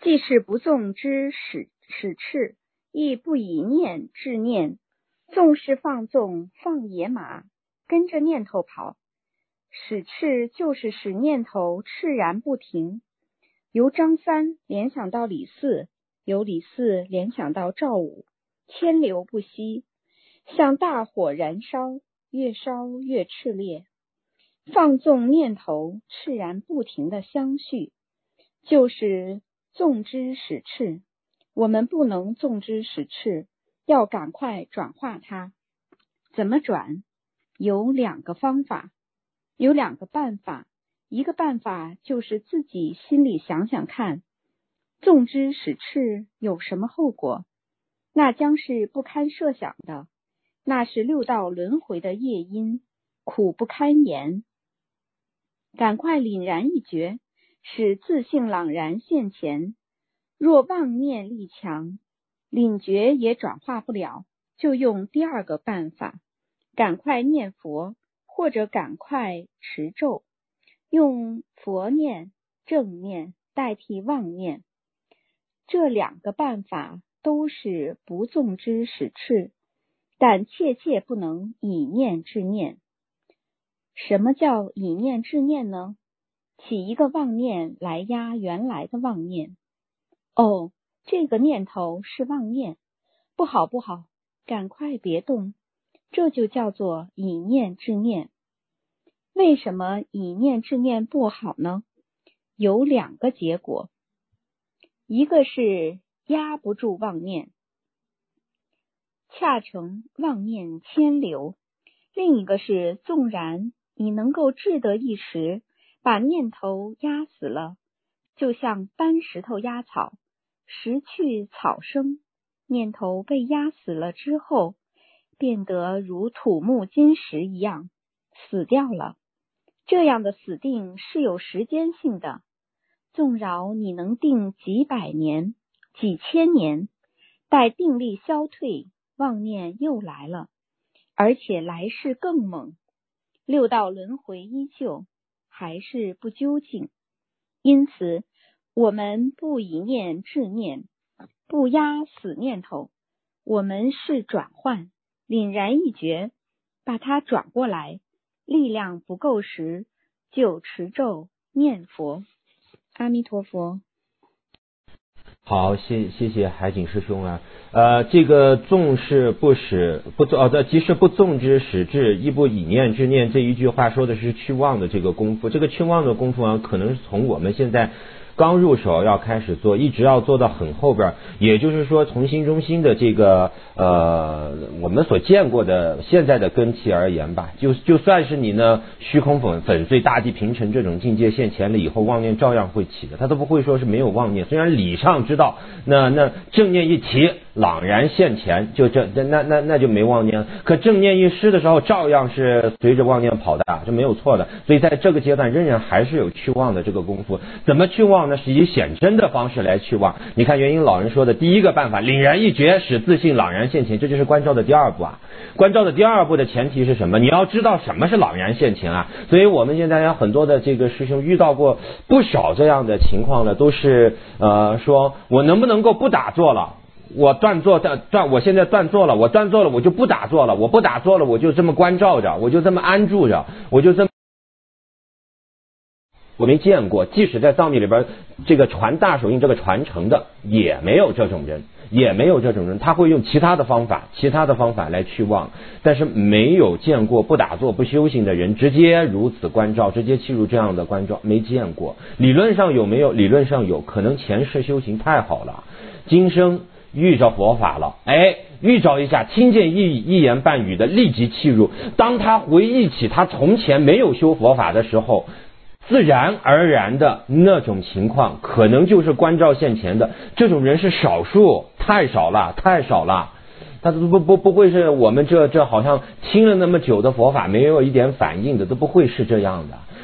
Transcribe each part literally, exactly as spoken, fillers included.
既是不纵之使使赤，亦不以念治念。纵是放纵放野马，跟着念头跑，使赤就是使念头赤然不停。由张三联想到李四，由李四联想到赵五，牵流不息，像大火燃烧，越烧越炽烈。放纵念头赤然不停的相续，就是纵之使赤。我们不能纵之使赤，要赶快转化它。怎么转？有两个方法，有两个办法。一个办法就是自己心里想想看，纵之使赤有什么后果？那将是不堪设想的，那是六道轮回的业因，苦不堪言。赶快凛然一觉，使自性朗然现前。若妄念力强，领觉也转化不了，就用第二个办法，赶快念佛，或者赶快持咒，用佛念、正念代替妄念。这两个办法都是不纵之使赤，但切切不能以念治念。什么叫以念治念呢？起一个妄念来压原来的妄念。哦，这个念头是妄念，不好不好，赶快别动，这就叫做以念治念。为什么以念治念不好呢？有两个结果，一个是压不住妄念，恰成妄念牵流；另一个是纵然你能够志得一时，把念头压死了，就像搬石头压草，石去草生，念头被压死了之后，变得如土木金石一样，死掉了。这样的死定是有时间性的，纵扰你能定几百年、几千年，待定力消退，妄念又来了，而且来势更猛。六道轮回依旧，还是不究竟。因此我们不以念治念，不压死念头，我们是转换，凛然一觉，把它转过来。力量不够时，就持咒念佛。阿弥陀佛。 好，谢谢谢海景师兄啊。呃，这个纵是不使不哦，这即是不纵之使智，亦不以念治念，这一句话说的是去妄的这个功夫。这个去妄的功夫啊，可能是从我们现在刚入手要开始做，一直要做到很后边，也就是说从心中心的这个呃我们所见过的现在的根器而言吧，就就算是你呢虚空粉粉碎大地平成这种境界现前了以后，妄念照样会起的，他都不会说是没有妄念。虽然理上知道那那正念一起朗然现前，就这那那那就没妄念了，可正念一失的时候照样是随着妄念跑的，这没有错的。所以在这个阶段仍然还是有去妄的这个功夫。怎么去妄呢？是以显真的方式来去妄。你看元婴老人说的第一个办法，凛然一觉，使自性朗然现前，这就是观照的第二步啊。观照的第二步的前提是什么？你要知道什么是朗然现前啊。所以我们现在有很多的这个师兄遇到过不少这样的情况呢，都是呃说我能不能够不打坐了，我断坐断断，我现在断坐了，我断坐了，我就不打坐了，我不打坐了，我就这么关照着，我就这么安住着，我就这么。我没见过，即使在藏密里边这个传大手印这个传承的也没有这种人，也没有这种人，他会用其他的方法其他的方法来去妄，但是没有见过不打坐不修行的人直接如此关照，直接契入这样的关照，没见过。理论上有没有？理论上有，可能前世修行太好了，今生遇着佛法了，哎，遇着一下听见一一言半语的立即契入。当他回忆起他从前没有修佛法的时候，自然而然的那种情况，可能就是关照现前的。这种人是少数，太少了，太少了。他不不不会是我们这这好像听了那么久的佛法没有一点反应的，都不会是这样的。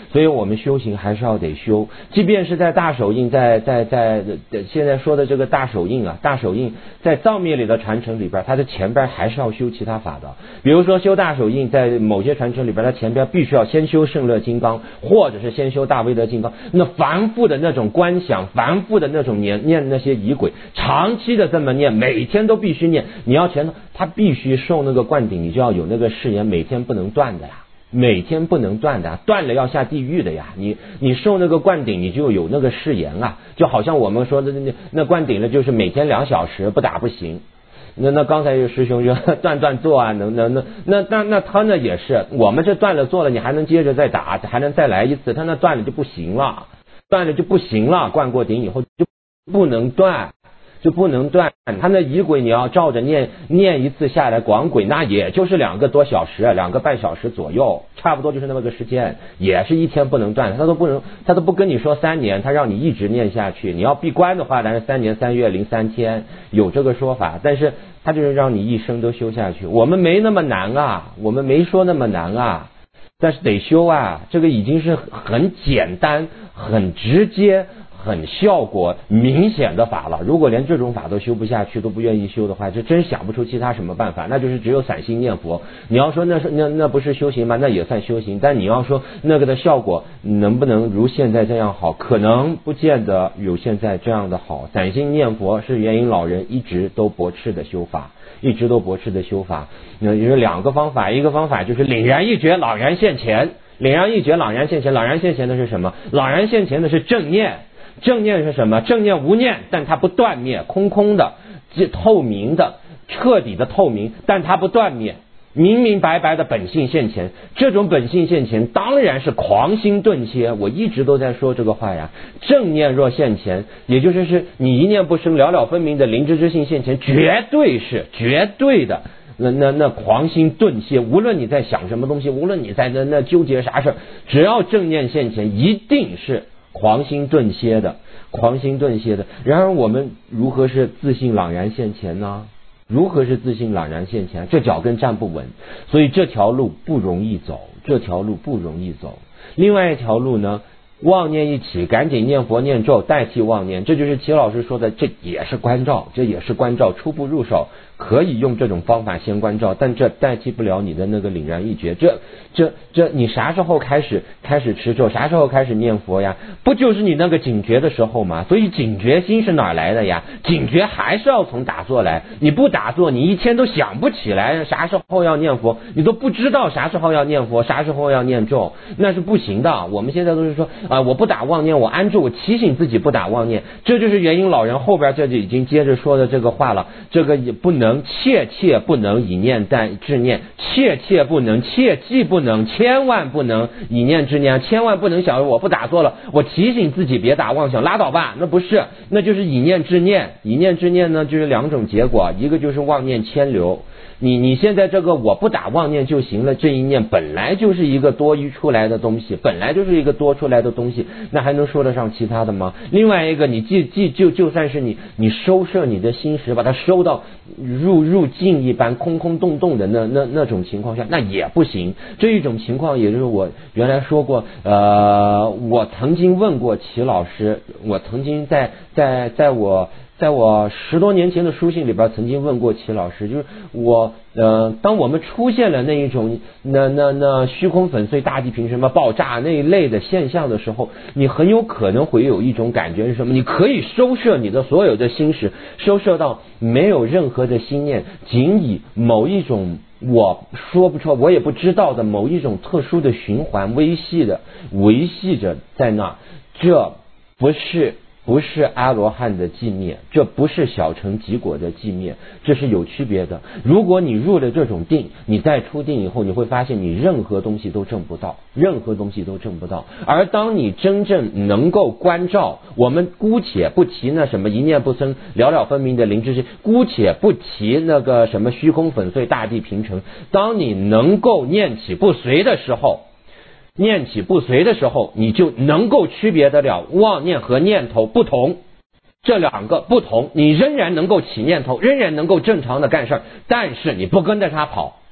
所以我们修行还是要得修，即便是在大手印，在在在现在说的这个大手印啊，大手印在藏密里的传承里边，它的前边还是要修其他法的。比如说修大手印，在某些传承里边，它前边必须要先修胜乐金刚，或者是先修大威德金刚。那繁复的那种观想，繁复的那种念念那些仪轨，长期的这么念，每天都必须念。你要前头他必须受那个灌顶，你就要有那个誓言，每天不能断的呀。每天不能断的，断了要下地狱的呀！你你受那个灌顶，你就有那个誓言啊，就好像我们说的那那灌顶了，就是每天两小时不打不行。那那刚才有师兄说断断做啊，能能能那那那他那也是，我们这断了做了，你还能接着再打，还能再来一次，他那断了就不行了，断了就不行了，灌过顶以后就不能断。就不能断，他那仪轨你要照着念，念一次下来广轨，那也就是两个多小时，两个半小时左右，差不多就是那么个时间，也是一天不能断，他都不能，他都不跟你说三年，他让你一直念下去。你要闭关的话，当然三年三月零三天有这个说法，但是他就是让你一生都修下去。我们没那么难啊，我们没说那么难啊，但是得修啊，这个已经是很简单、很直接。很效果明显的法了，如果连这种法都修不下去，都不愿意修的话，这真想不出其他什么办法，那就是只有散心念佛。你要说那是那那不是修行吗？那也算修行，但你要说那个的效果能不能如现在这样好，可能不见得有现在这样的好。散心念佛是元婴老人一直都驳斥的修法，一直都驳斥的修法。那有两个方法，一个方法就是凛然一觉，朗然现前。凛然一觉，朗然现前。朗然现前的是什么？朗然现前的是正念。正念是什么？正念无念，但它不断灭，空空的，透明的，彻底的透明，但它不断灭，明明白白的本性现前。这种本性现前当然是狂心顿歇，我一直都在说这个话呀。正念若现前，也就是是你一念不生，了了分明的灵知之性现前，绝对是绝对的那那那狂心顿歇，无论你在想什么东西，无论你在那那纠结啥事，只要正念现前，一定是狂心顿歇的，狂心顿歇的。然而我们如何是自信朗然现前呢？如何是自信朗然现前？这脚跟站不稳，所以这条路不容易走，这条路不容易走。另外一条路呢，妄念一起，赶紧念佛念咒代替妄念，这就是齐老师说的，这也是关照，这也是关照，初步入手可以用这种方法先关照，但这代替不了你的那个凛然一觉。这这这你啥时候开始开始持咒，啥时候开始念佛呀？不就是你那个警觉的时候吗？所以警觉心是哪来的呀？警觉还是要从打坐来。你不打坐，你一天都想不起来啥时候要念佛，你都不知道啥时候要念佛，啥时候要念咒，那是不行的。我们现在都是说啊、呃，我不打妄念，我安住，我提醒自己不打妄念，这就是元婴老人后边这就已经接着说的这个话了。这个也不能，切切不能以念代治念，切切不能，切记不能，千万不能以念治念，千万不能想着我不打坐了，我提醒自己别打妄想，拉倒吧，那不是，那就是以念治念。以念治念呢，就是两种结果，一个就是妄念牵流。你你现在这个我不打妄念就行了，这一念本来就是一个多余出来的东西，本来就是一个多出来的东西，那还能说得上其他的吗？另外一个，你既既就就算是你你收摄你的心识，把它收到入入境一般空空洞洞的那那那种情况下，那也不行。这一种情况，也就是我原来说过，呃，我曾经问过齐老师，我曾经在在在我。在我十多年前的书信里边曾经问过齐老师，就是我呃，当我们出现了那一种那那那虚空粉碎大地平什么爆炸那一类的现象的时候，你很有可能会有一种感觉是什么？你可以收摄你的所有的心识，收摄到没有任何的心念，仅以某一种我说不出我也不知道的某一种特殊的循环维系的维系着在那，这不是不是阿罗汉的寂灭，这不是小乘极果的寂灭，这是有区别的。如果你入了这种定，你再出定以后，你会发现你任何东西都证不到，任何东西都证不到。而当你真正能够关照，我们姑且不提那什么一念不生了了分明的灵知识，姑且不提那个什么虚空粉碎大地平成，当你能够念起不随的时候，念起不随的时候，你就能够区别得了妄念和念头不同，这两个不同，你仍然能够起念头，仍然能够正常的干事，但是你不跟着他跑，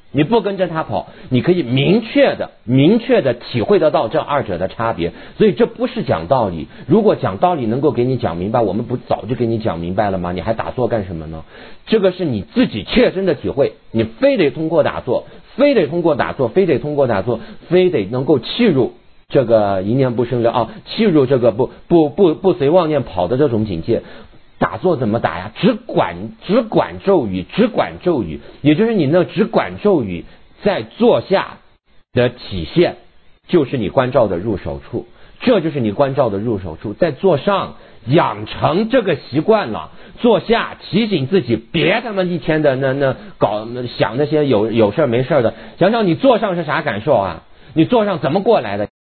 你不跟着他跑，你可以明确的、明确的体会得到这二者的差别。所以这不是讲道理。如果讲道理能够给你讲明白，我们不早就给你讲明白了吗？你还打坐干什么呢？这个是你自己切身的体会，你非得通过打坐，非得通过打坐，非得通过打坐，非得能够契入这个一念不生了啊，契入这个不不不不随妄念跑的这种境界。打坐怎么打呀？只管只管咒语，只管咒语，也就是你那只管咒语在坐下的体现，就是你关照的入手处，这就是你关照的入手处。在坐上养成这个习惯了，坐下提醒自己别他妈一天的那那搞想那些有有事没事的，想想你坐上是啥感受啊？你坐上怎么过来的？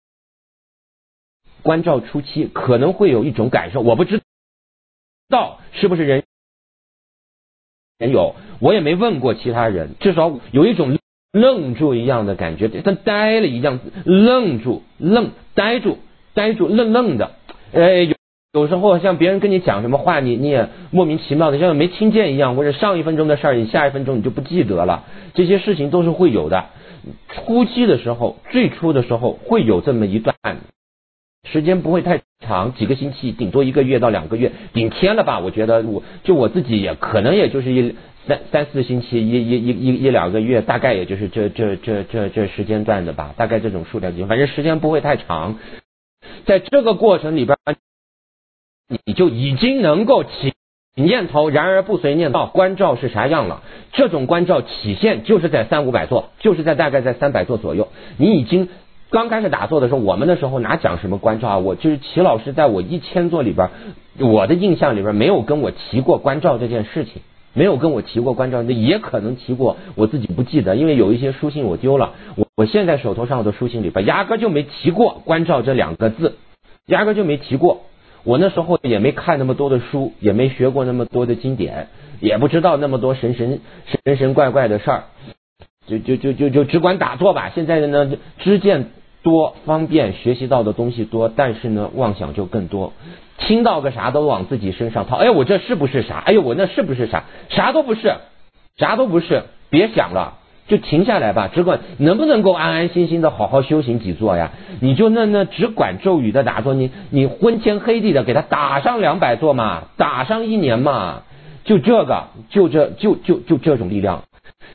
关照初期可能会有一种感受，我不知道。道是不是人人有？我也没问过其他人，至少有一种愣住一样的感觉，他呆了一样，愣住、愣、呆住、呆住、愣愣的。呃，有有时候像别人跟你讲什么话，你你也莫名其妙的，像没听见一样，或者上一分钟的事儿，你下一分钟你就不记得了。这些事情都是会有的。初期的时候，最初的时候会有这么一段。时间不会太长，几个星期，顶多一个月到两个月，顶天了吧？我觉得我就我自己也可能也就是一三三四星期，一一一一一两个月，大概也就是这这这这这时间段的吧，大概这种数量，反正时间不会太长。在这个过程里边，你就已经能够起念头，然而不随念道，关照是啥样了？这种关照体现就是在三五百座，就是在大概在三百座左右，你已经。刚开始打坐的时候，我们那时候哪讲什么关照啊？我就是齐老师在我一千座里边，我的印象里边没有跟我提过关照这件事情，没有跟我提过关照，也可能提过，我自己不记得，因为有一些书信我丢了。我我现在手头上的书信里边，压根就没提过关照这两个字，压根就没提过。我那时候也没看那么多的书，也没学过那么多的经典，也不知道那么多神神神神怪怪的事儿，就就就就就只管打坐吧。现在的呢，知见多，方便学习到的东西多，但是呢妄想就更多，听到个啥都往自己身上套。哎我这是不是啥？哎呦我那是不是啥？啥都不是，啥都不是，别想了，就停下来吧，只管能不能够安安心心的好好修行几座呀？你就那那只管咒语的打坐，你你昏天黑地的给他打上两百座嘛，打上一年嘛，就这个就这就就就这种力量。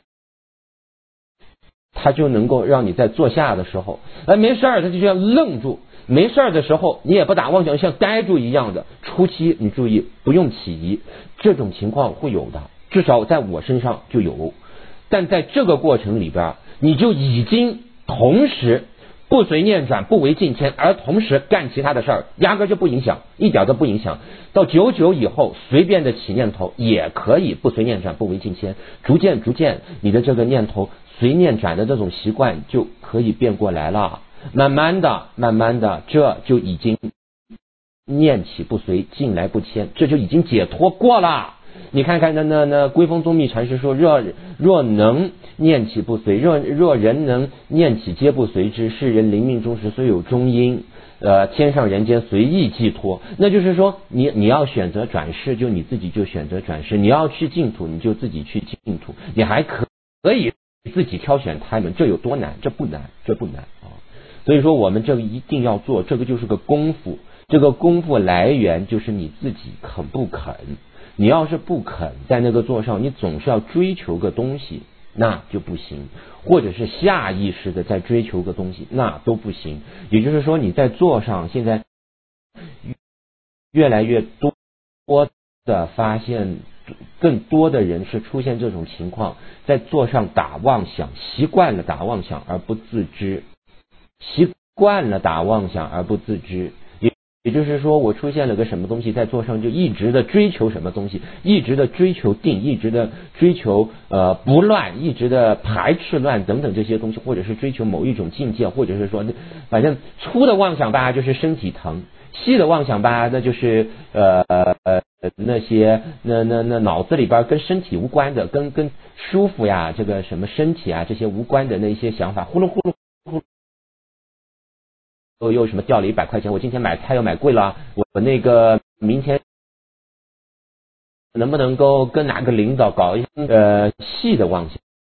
他就能够让你在坐下的时候，哎，没事儿，他就这样愣住。没事儿的时候，你也不打妄想，像呆住一样的。初期你注意，不用起疑，这种情况会有的，至少在我身上就有。但在这个过程里边，你就已经同时不随念转，不为境迁，而同时干其他的事儿，压根就不影响，一点都不影响。到久久以后，随便的起念头也可以不随念转，不为境迁，逐渐逐渐，你的这个念头随念转的这种习惯就可以变过来了。慢慢的，慢慢的，这就已经念起不随，境来不迁，这就已经解脱过了。你看看那那那归峰宗密禅师说，若若能念起不随，若若人能念起皆不随之，世人临命终时虽有中阴，呃，天上人间随意寄托。那就是说，你你要选择转世，就你自己就选择转世；你要去净土，你就自己去净土。你还可可以自己挑选他们，这有多难？这不难，这不难啊！所以说，我们这个一定要做，这个就是个功夫。这个功夫来源就是你自己肯不肯。你要是不肯在那个座上，你总是要追求个东西，那就不行；或者是下意识的在追求个东西，那都不行。也就是说，你在座上现在越来越多的发现，更多的人是出现这种情况，在座上打妄想，习惯了打妄想而不自知，习惯了打妄想而不自知。也就是说，我出现了个什么东西，在座上就一直的追求什么东西，一直的追求定，一直的追求呃不乱，一直的排斥乱等等这些东西，或者是追求某一种境界，或者是说，反正粗的妄想吧就是身体疼，细的妄想吧那就是呃呃那些那那那脑子里边跟身体无关的，跟跟舒服呀这个什么身体啊这些无关的那些想法，呼噜呼噜呼噜。又又什么掉了一百块钱？我今天买菜又买贵了，我那个明天能不能够跟哪个领导搞一呃细的妄想？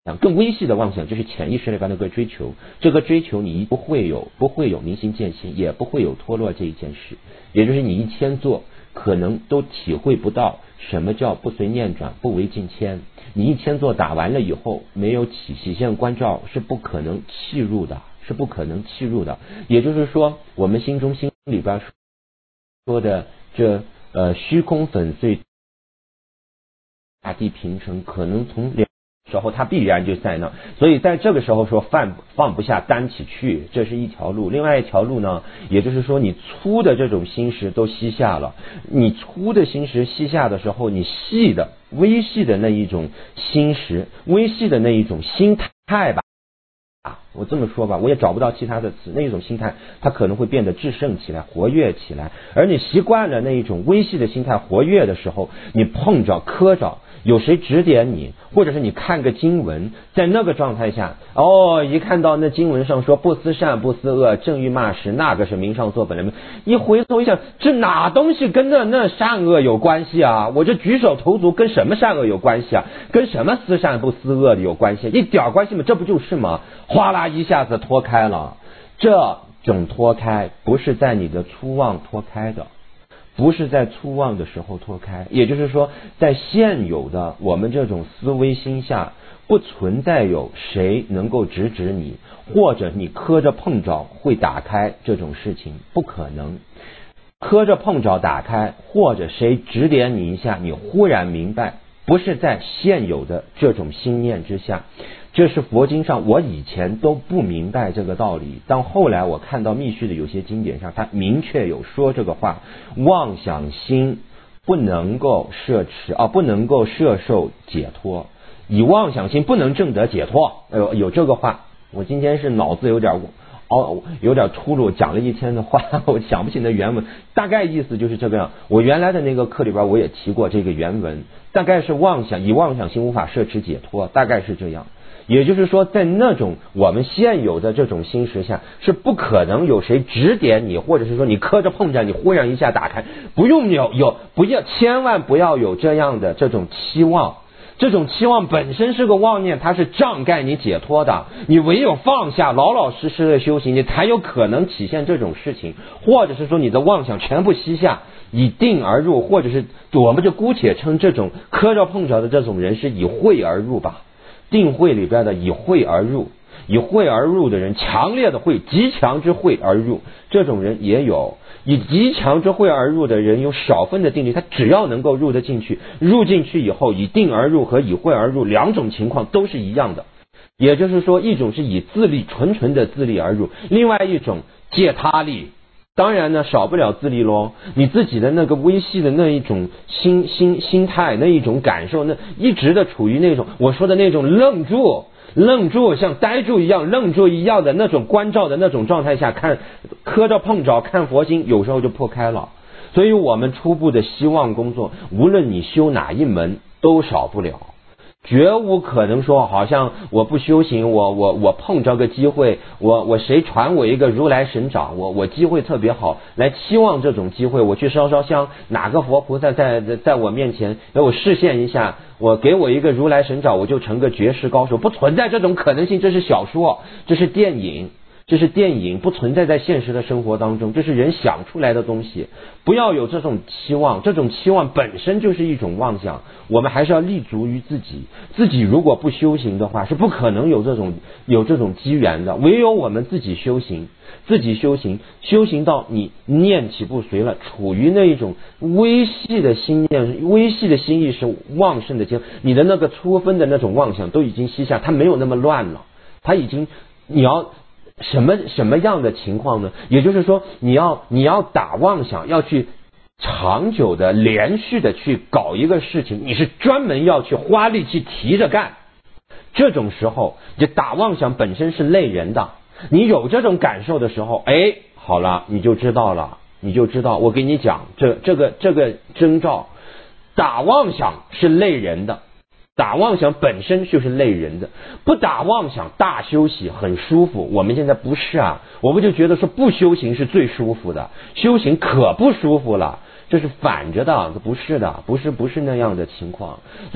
更微细的妄想就是潜意识里边那个追求，这个追求你不会有不会有明心见性，也不会有脱落这一件事，也就是你一千做可能都体会不到什么叫不随念转不为境迁。你一千做打完了以后没有起喜现观照是不可能契入的，是不可能契入的。也就是说我们心中心里边说的这呃虚空粉碎大地平成，可能从两时候它必然就在那，所以在这个时候说放放不下担起去，这是一条路。另外一条路呢，也就是说你粗的这种心识都吸下了，你粗的心识吸下的时候，你细的微细的那一种心识，微细的那一种心态吧，啊，我这么说吧，我也找不到其他的词，那一种心态它可能会变得制胜起来，活跃起来。而你习惯了那一种微细的心态活跃的时候，你碰着磕着有谁指点你，或者是你看个经文，在那个状态下，哦，一看到那经文上说不思善不思恶，正欲骂时，那个是明上座本来没，一回头一想，这哪东西跟那那善恶有关系啊？我这举手投足跟什么善恶有关系啊？跟什么思善不思恶的有关系？一点关系吗？这不就是吗？哗啦一下子脱开了，这种脱开不是在你的粗妄脱开的，不是在粗妄的时候脱开，也就是说在现有的我们这种思维心下不存在有谁能够直指你，或者你磕着碰着会打开这种事情，不可能。磕着碰着打开，或者谁指点你一下，你忽然明白，不是在现有的这种心念之下。这是佛经上我以前都不明白这个道理，但后来我看到密续的有些经典上，他明确有说这个话，妄想心不能够摄持啊，不能够摄受解脱，以妄想心不能证得解脱，有有这个话。我今天是脑子有点哦，有点秃噜，讲了一天的话，我想不起那原文，大概意思就是这个样。我原来的那个课里边我也提过这个原文，大概是妄想以妄想心无法摄持解脱，大概是这样。也就是说在那种我们现有的这种心识下是不可能有谁指点你，或者是说你磕着碰着你忽然一下打开，不用有有不要千万不要有这样的这种期望，这种期望本身是个妄念，它是障盖你解脱的。你唯有放下老老实实的修行，你才有可能体现这种事情，或者是说你的妄想全部吸下，以定而入，或者是我们就姑且称这种磕着碰着的这种人是以慧而入吧。定慧里边的以慧而入，以慧而入的人，强烈的慧，极强之慧而入，这种人也有。以极强之慧而入的人有少分的定力，他只要能够入得进去，入进去以后以定而入和以慧而入两种情况都是一样的。也就是说，一种是以自力纯纯的自力而入，另外一种借他力，当然呢少不了自力咯，你自己的那个微细的那一种心心心态，那一种感受，那一直的处于那种我说的那种愣住愣住像呆住一样愣住一样的那种关照的那种状态下看，磕着碰着看佛经，有时候就破开了。所以我们初步的希望工作，无论你修哪一门都少不了，绝无可能说好像我不修行，我我我碰着个机会，我我谁传我一个如来神掌，我我机会特别好，来期望这种机会，我去烧烧香，哪个佛菩萨在在在我面前给我示现一下，我给我一个如来神掌，我就成个绝世高手，不存在这种可能性，这是小说，这是电影。这是电影，不存在在现实的生活当中，这是人想出来的东西。不要有这种期望，这种期望本身就是一种妄想。我们还是要立足于自己，自己如果不修行的话，是不可能有这种有这种机缘的。唯有我们自己修行，自己修行，修行到你念起不随了，处于那一种微细的心念、微细的心意识旺盛的间，你的那个粗分的那种妄想都已经吸下，它没有那么乱了，它已经你要。什么什么样的情况呢？也就是说，你要你要打妄想，要去长久的、连续的去搞一个事情，你是专门要去花力气提着干。这种时候，就打妄想本身是累人的。你有这种感受的时候，哎，好了，你就知道了，你就知道。我给你讲，这这个这个征兆，打妄想是累人的。打妄想本身就是累人的，不打妄想大休息很舒服。我们现在不是啊，我们就觉得说不修行是最舒服的，修行可不舒服了，这是反着的，不是的，不是不是那样的情况。所以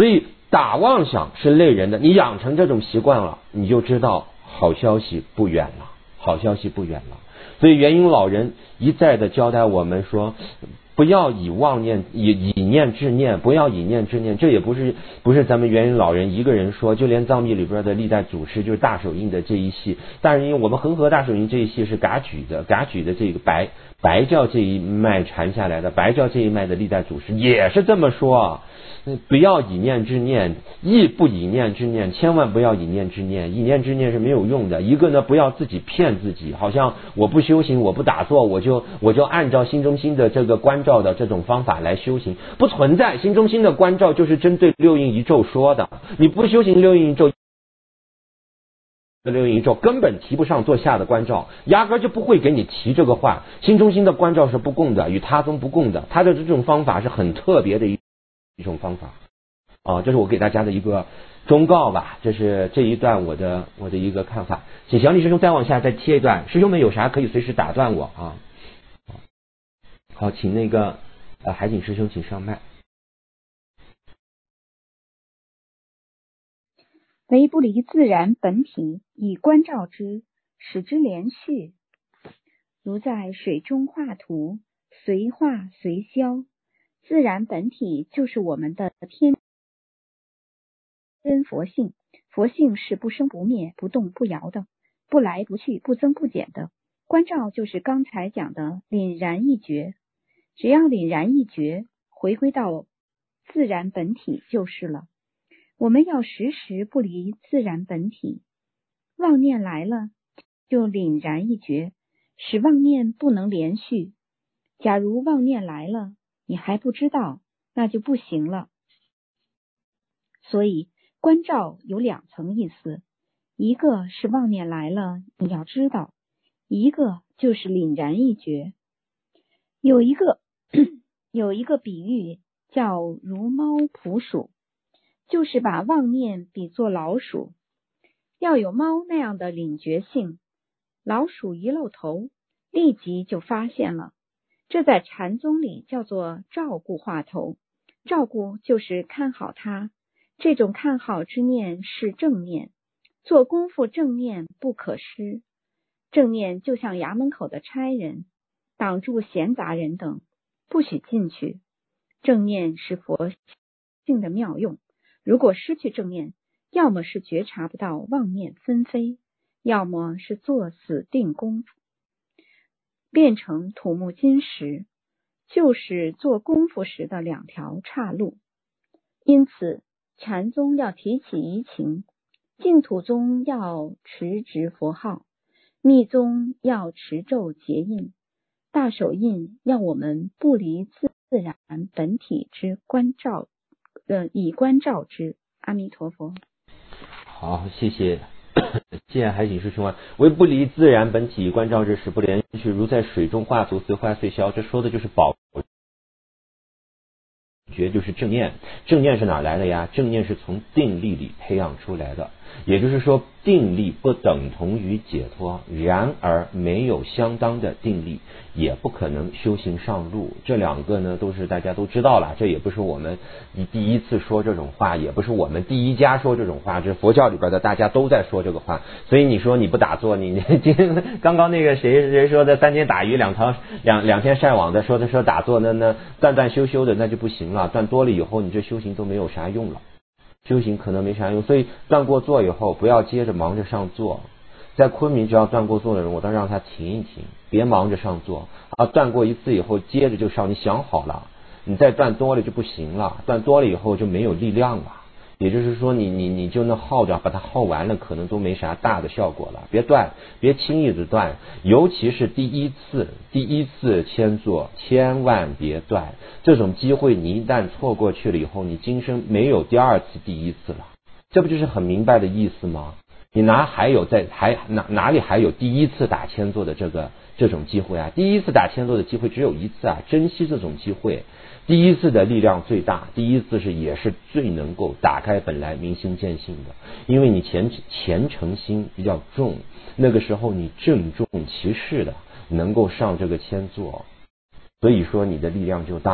打妄想是累人的，你养成这种习惯了，你就知道好消息不远了，好消息不远了。所以元婴老人一再的交代我们说，不要以妄念以以念制念，不要以念制念。这也不是不是咱们元婴老人一个人说，就连藏密里边的历代祖师，就是大手印的这一系，但是因为我们恒河大手印这一系是噶举的，噶举的这个白白教这一脉传下来的，白教这一脉的历代祖师也是这么说啊。不要以念之念，亦不以念之念，千万不要以念之念，以念之念是没有用的。一个呢，不要自己骗自己，好像我不修行，我不打坐，我就我就按照心中心的这个关照的这种方法来修行，不存在。心中心的关照就是针对六应一咒说的，你不修行六应一咒，六应一咒根本提不上做下的关照，压根就不会给你提这个话。心中心的关照是不共的，与他宗不共的，他的这种方法是很特别的一一种方法啊，这是我给大家的一个忠告吧，这是这一段我的我的一个看法。请小李师兄再往下再贴一段，师兄们有啥可以随时打断我啊。好，请那个呃海景师兄请上麦。 唯不离自然本体，以观照之，使之连续，如在水中画图，随画随消。自然本体就是我们的天真佛性，佛性是不生不灭、不动不摇的，不来不去、不增不减的。观照就是刚才讲的凛然一觉，只要凛然一觉，回归到自然本体就是了。我们要时时不离自然本体，妄念来了就凛然一觉，使妄念不能连续。假如妄念来了你还不知道，那就不行了。所以观照有两层意思，一个是妄念来了你要知道，一个就是凛然一觉。有一个有一个比喻叫如猫扑鼠，就是把妄念比作老鼠，要有猫那样的领觉性，老鼠一露头立即就发现了。这在禅宗里叫做照顾话头，照顾就是看好它，这种看好之念是正念，做功夫正念不可失。正念就像衙门口的差人，挡住闲杂人等，不许进去。正念是佛性的妙用，如果失去正念，要么是觉察不到妄念纷飞，要么是做死定功夫，变成土木金石，就是做功夫时的两条岔路。因此禅宗要提起移情，净土宗要持直佛号，密宗要持咒结印，大手印要我们不离自然本体之观照，呃，以观照之。阿弥陀佛。 好，谢谢。谢谢海景师兄啊，唯不离自然本体，观照之，使不连续，如在水中画图，随画随消。这说的就是宝觉，就是正念。正念是哪来的呀？正念是从定力里培养出来的，也就是说定力不等同于解脱，然而没有相当的定力也不可能修行上路。这两个呢都是大家都知道了，这也不是我们第一次说这种话，也不是我们第一家说这种话，这是佛教里边的大家都在说这个话。所以你说你不打坐，你今刚刚那个谁谁说的三天打鱼两条两两天晒网的，说的说打坐那那断断修修的那就不行了，断多了以后你这修行都没有啥用了，修行可能没啥用。所以断过坐以后不要接着忙着上座，在昆明只要断过坐的人，我都让他停一停，别忙着上座啊。断过一次以后接着就上，你想好了你再断多了就不行了，断多了以后就没有力量了，也就是说你你你就那耗着把它耗完了，可能都没啥大的效果了。别断，别轻易的断，尤其是第一次第一次签坐千万别断，这种机会你一旦错过去了以后，你今生没有第二次第一次了。这不就是很明白的意思吗？你哪还有在还哪哪里还有第一次打千坐的这个这种机会啊？第一次打千坐的机会只有一次啊，珍惜这种机会。第一次的力量最大，第一次是也是最能够打开本来明心见性的，因为你前虔诚心比较重，那个时候你郑重其事的能够上这个千坐，所以说你的力量就大。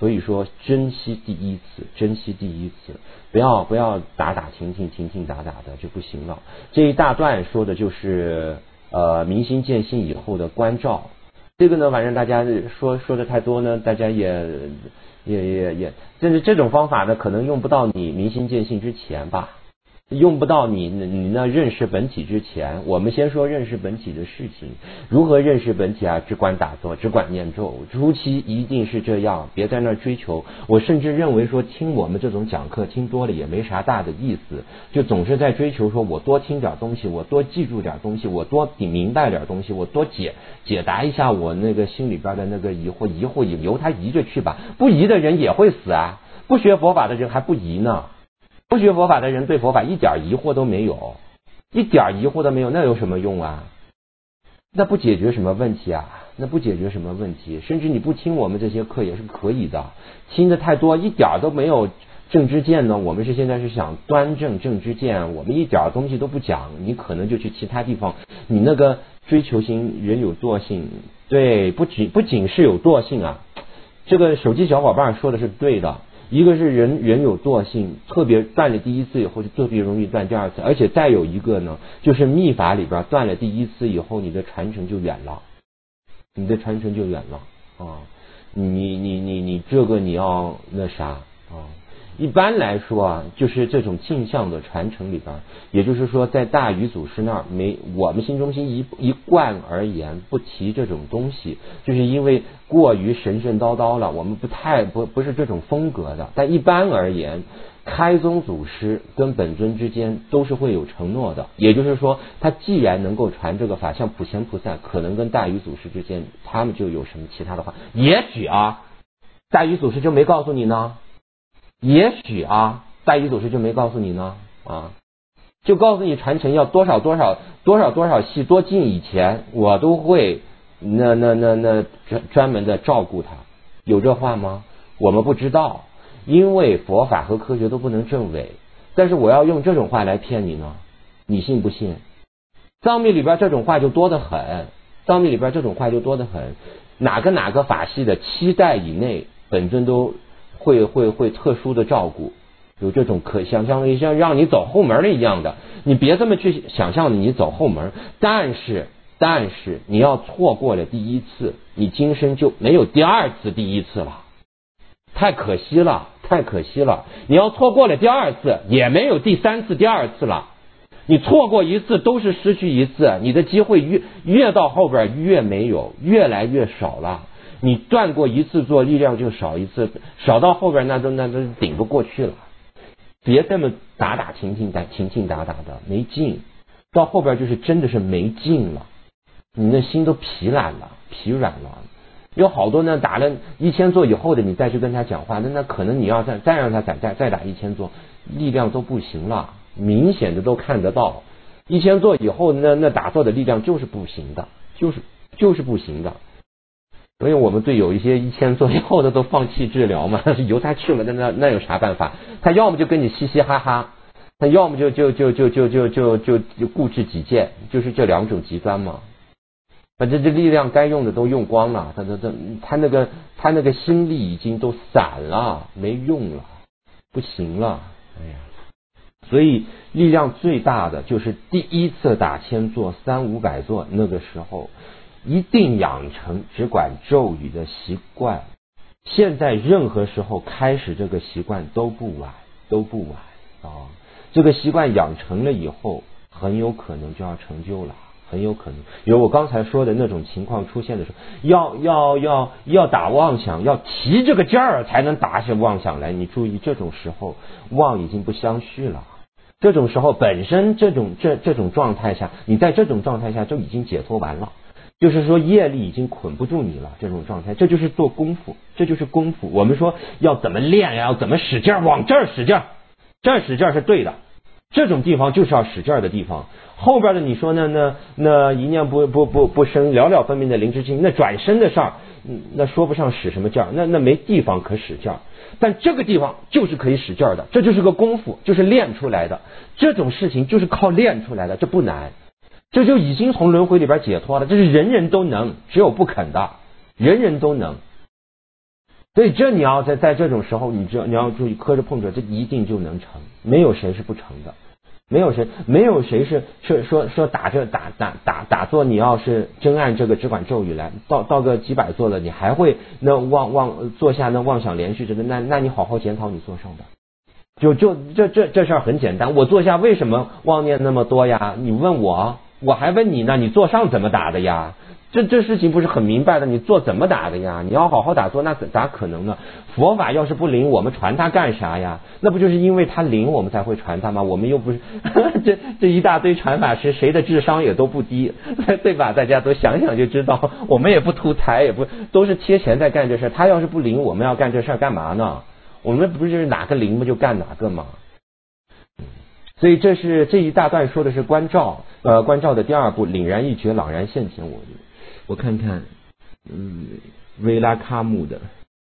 所以说珍惜第一次，珍惜第一次，不要不要打打停停停停打打的就不行了。这一大段说的就是呃明心见性以后的关照。这个呢，反正大家说说的太多呢，大家也也也也，甚至这种方法呢，可能用不到你明心见性之前吧，用不到你你那认识本体之前。我们先说认识本体的事情，如何认识本体啊？只管打坐，只管念咒，初期一定是这样，别在那追求。我甚至认为说，听我们这种讲课听多了也没啥大的意思，就总是在追求说我多听点东西，我多记住点东西，我多明白点东西，我多解解答一下我那个心里边的那个疑惑，疑惑也由他疑着去吧，不疑的人也会死啊，不学佛法的人还不疑呢。不学佛法的人对佛法一点疑惑都没有，一点疑惑都没有，那有什么用啊？那不解决什么问题啊？那不解决什么问题？甚至你不听我们这些课也是可以的，听的太多一点都没有正知见呢。我们是现在是想端正正知见，我们一点东西都不讲，你可能就去其他地方，你那个追求心人有惰性，对，不仅不仅是有惰性啊，这个手机小伙伴说的是对的。一个是人人有惰性，特别断了第一次以后就特别容易断第二次，而且再有一个呢，就是密法里边断了第一次以后，你的传承就远了，你的传承就远了啊！你你你你这个你要那啥啊？一般来说啊，就是这种镜像的传承里边，也就是说，在大禹祖师那儿没，我们心中心一一贯而言不提这种东西，就是因为过于神神叨叨了，我们不太不不是这种风格的。但一般而言，开宗祖师跟本尊之间都是会有承诺的，也就是说，他既然能够传这个法，像普贤菩萨，可能跟大禹祖师之间，他们就有什么其他的话，也许啊，大禹祖师就没告诉你呢。也许啊，大禹祖师就没告诉你呢啊，就告诉你传承要多少多少多少多少系多近以前，我都会那那那那专专门的照顾他，有这话吗？我们不知道，因为佛法和科学都不能证伪。但是我要用这种话来骗你呢，你信不信？藏密里边这种话就多得很，藏密里边这种话就多得很，哪个哪个法系的七代以内，本尊都会会会特殊的照顾，有这种可想象力，像让你走后门的一样的，你别这么去想象你走后门，但是但是你要错过了第一次，你今生就没有第二次第一次了，太可惜了，太可惜了。你要错过了第二次，也没有第三次第二次了。你错过一次都是失去一次，你的机会越越到后边越没有，越来越少了。你断过一次做，力量就少一次，少到后边那都那都顶不过去了。别这么打打停停打停停打打的，没劲。到后边就是真的是没劲了，你那心都疲懒了，疲软了。有好多呢，打了一千座以后的，你再去跟他讲话，那那可能你要再再让他再再再打一千座，力量都不行了，明显的都看得到。一千座以后，那那打坐的力量就是不行的，就是就是不行的。所以我们对有一些一千座以后的都放弃治疗嘛，由他去了，那那那有啥办法？他要么就跟你嘻嘻哈哈，他要么就就就就就就就就就固执己见，就是这两种极端嘛。反正这力量该用的都用光了，他他他他那个他那个心力已经都散了，没用了，不行了，哎呀！所以力量最大的就是第一次打千座、三五百座那个时候。一定养成只管咒语的习惯，现在任何时候开始这个习惯都不晚，都不晚啊！这个习惯养成了以后，很有可能就要成就了，很有可能有我刚才说的那种情况出现的时候，要要要要打妄想，要提这个劲儿才能打起妄想来。你注意，这种时候妄已经不相续了。这种时候本身这种这这种状态下，你在这种状态下就已经解脱完了。就是说业力已经捆不住你了，这种状态，这就是做功夫，这就是功夫。我们说要怎么练呀，要怎么使劲，往这儿使劲，这儿使劲是对的，这种地方就是要使劲的地方。后边的你说呢？那那一念不不不不生，了了分明的灵之境，那转身的事儿，那说不上使什么劲儿，那那没地方可使劲儿。但这个地方就是可以使劲的，这就是个功夫，就是练出来的。这种事情就是靠练出来的，这不难。这就已经从轮回里边解脱了，这是人人都能，只有不肯的，人人都能。 所以这你要在在这种时候，你就你要注意磕着碰着，这一定就能成，没有谁是不成的，没有谁没有谁是是说说打着打打打打坐，你要是真按这个只管咒语来，到到个几百座了，你还会那妄妄坐下那妄想连续着的，那那你好好检讨你坐上吧。就就这这这事儿很简单，我坐下为什么妄念那么多呀？你问我，我还问你呢，你坐上怎么打的呀？这这事情不是很明白的，你坐怎么打的呀？你要好好打坐，那咋可能呢？佛法要是不灵，我们传它干啥呀？那不就是因为它灵，我们才会传它吗？我们又不是这这一大堆传法师，谁的智商也都不低，对吧？大家都想想就知道，我们也不图财，也不都是贴钱在干这事。他要是不灵，我们要干这事干嘛呢？我们不是哪个灵不就干哪个吗？所以这是这一大段说的是观照，呃，观照的第二步，凛然一觉，朗然现前。我我看看，嗯，维拉卡姆的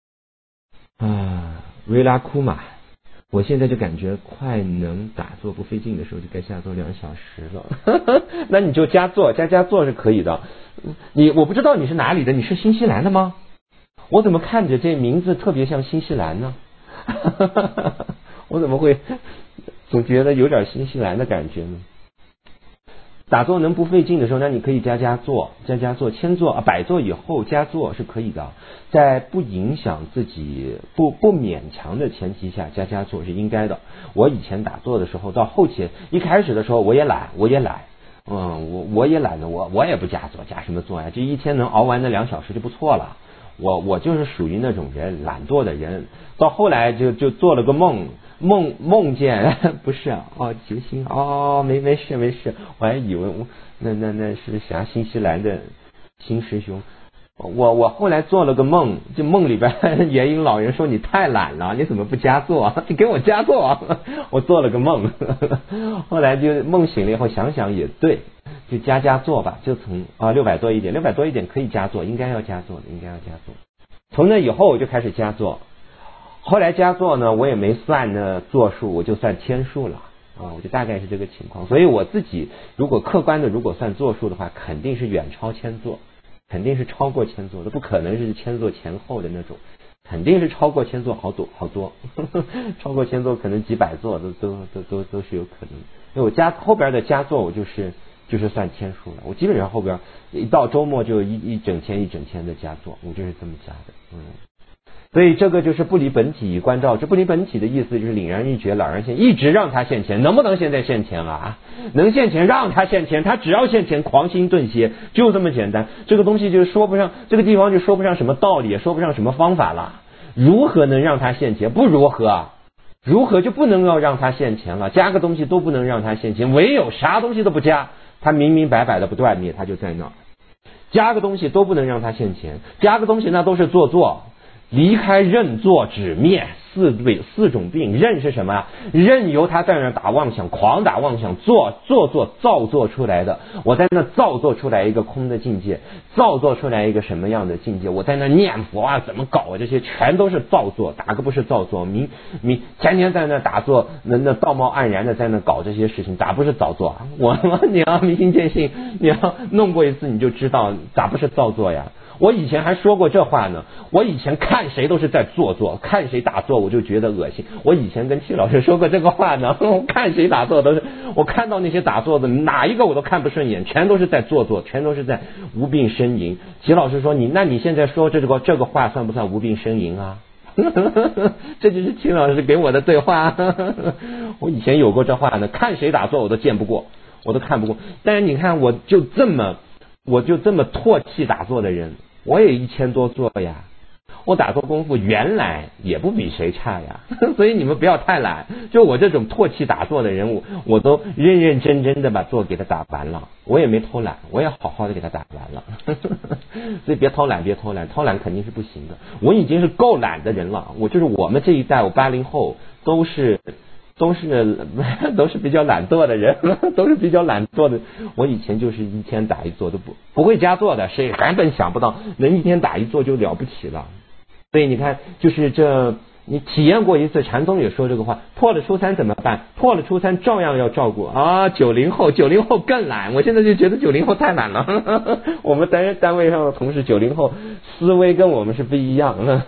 啊，维拉库玛，我现在就感觉快能打坐不费劲的时候，就该下坐两小时了。那你就加坐，加加坐是可以的。你我不知道你是哪里的，你是新西兰的吗？我怎么看着这名字特别像新西兰呢？我怎么会总觉得有点新西兰的感觉呢？打坐能不费劲的时候，那你可以加加坐，加加坐，千坐啊，百坐以后加坐是可以的，在不影响自己、不不勉强的前提下，加加坐是应该的。我以前打坐的时候，到后期一开始的时候，我也懒，我也懒，嗯，我我也懒得，我我也不加坐，加什么坐呀？这一天能熬完那两小时就不错了。我我就是属于那种人，懒惰的人。到后来就就做了个梦。梦梦见不是哦，九星哦，没没事没事，我还以为我那那那是啥新西兰的新师兄。我我后来做了个梦，这梦里边元婴老人说你太懒了，你怎么不加坐？你给我加坐。我做了个梦，后来就梦醒了以后想想也对，就加加坐吧，就从啊六百多一点，六百多一点可以加坐，应该要加坐的，应该要加坐。从那以后我就开始加坐。后来加坐呢，我也没算呢坐数，我就算天数了啊，我就大概是这个情况。所以我自己如果客观的如果算坐数的话，肯定是远超千座，肯定是超过千座的，不可能是千座前后的那种，肯定是超过千座好多好多，超过千座可能几百座都都都都都是有可能。因为我加后边的加座我就是就是算天数了，我基本上后边一到周末就一一整天一整天的加座，我就是这么加的，嗯。所以这个就是不离本体以观照，这不离本体的意思就是凛然一觉，朗然现，一直让它现前，能不能现在现前啊？能现前让它现前，它只要现前，狂心顿歇，就这么简单。这个东西就说不上，这个地方就说不上什么道理，也说不上什么方法了。如何能让它现前？不如何啊？如何就不能要让它现前了？加个东西都不能让它现前，唯有啥东西都不加，它明明白白的不断灭，它就在那儿。加个东西都不能让它现前，加个东西那都是做作。离开认作止灭四病四种病，认是什么啊？任由他在那打妄想，狂打妄想，做做作造作出来的。我在那造作出来一个空的境界，造作出来一个什么样的境界？我在那念佛啊，怎么搞啊？这些全都是造作，哪个不是造作？明明天天在那打坐，那那道貌岸然的在那搞这些事情，咋不是造作啊？我你要明心见性，你要弄过一次你就知道，咋不是造作呀？我以前还说过这话呢，我以前看谁都是在做作，看谁打坐我就觉得恶心。我以前跟戚老师说过这个话呢，看谁打坐都是，我看到那些打坐的哪一个我都看不顺眼，全都是在做作，全都是在无病呻吟。戚老师说你，那你现在说这个这个话算不算无病呻吟啊？这就是戚老师给我的对话。我以前有过这话呢，看谁打坐我都见不过，我都看不过。但是你看，我就这么我就这么唾弃打坐的人，我也一千多座呀，我打坐功夫原来也不比谁差呀，所以你们不要太懒。就我这种唾弃打坐的人，我我都认认真真的把坐给他打完了，我也没偷懒，我也好好的给他打完了。所以别偷懒，别偷懒，偷懒肯定是不行的。我已经是够懒的人了，我就是我们这一代，我八零后都是。都是都是比较懒惰的人，都是比较懒惰的。我以前就是一天打一坐都不不会加坐的，谁根本想不到能一天打一坐就了不起了。所以你看，就是这你体验过一次，禅宗也说这个话，破了初三怎么办？破了初三照样要照顾啊。九零后，九零后更懒，我现在就觉得九零后太懒了。呵呵我们单单位上的同事九零后思维跟我们是不一样的。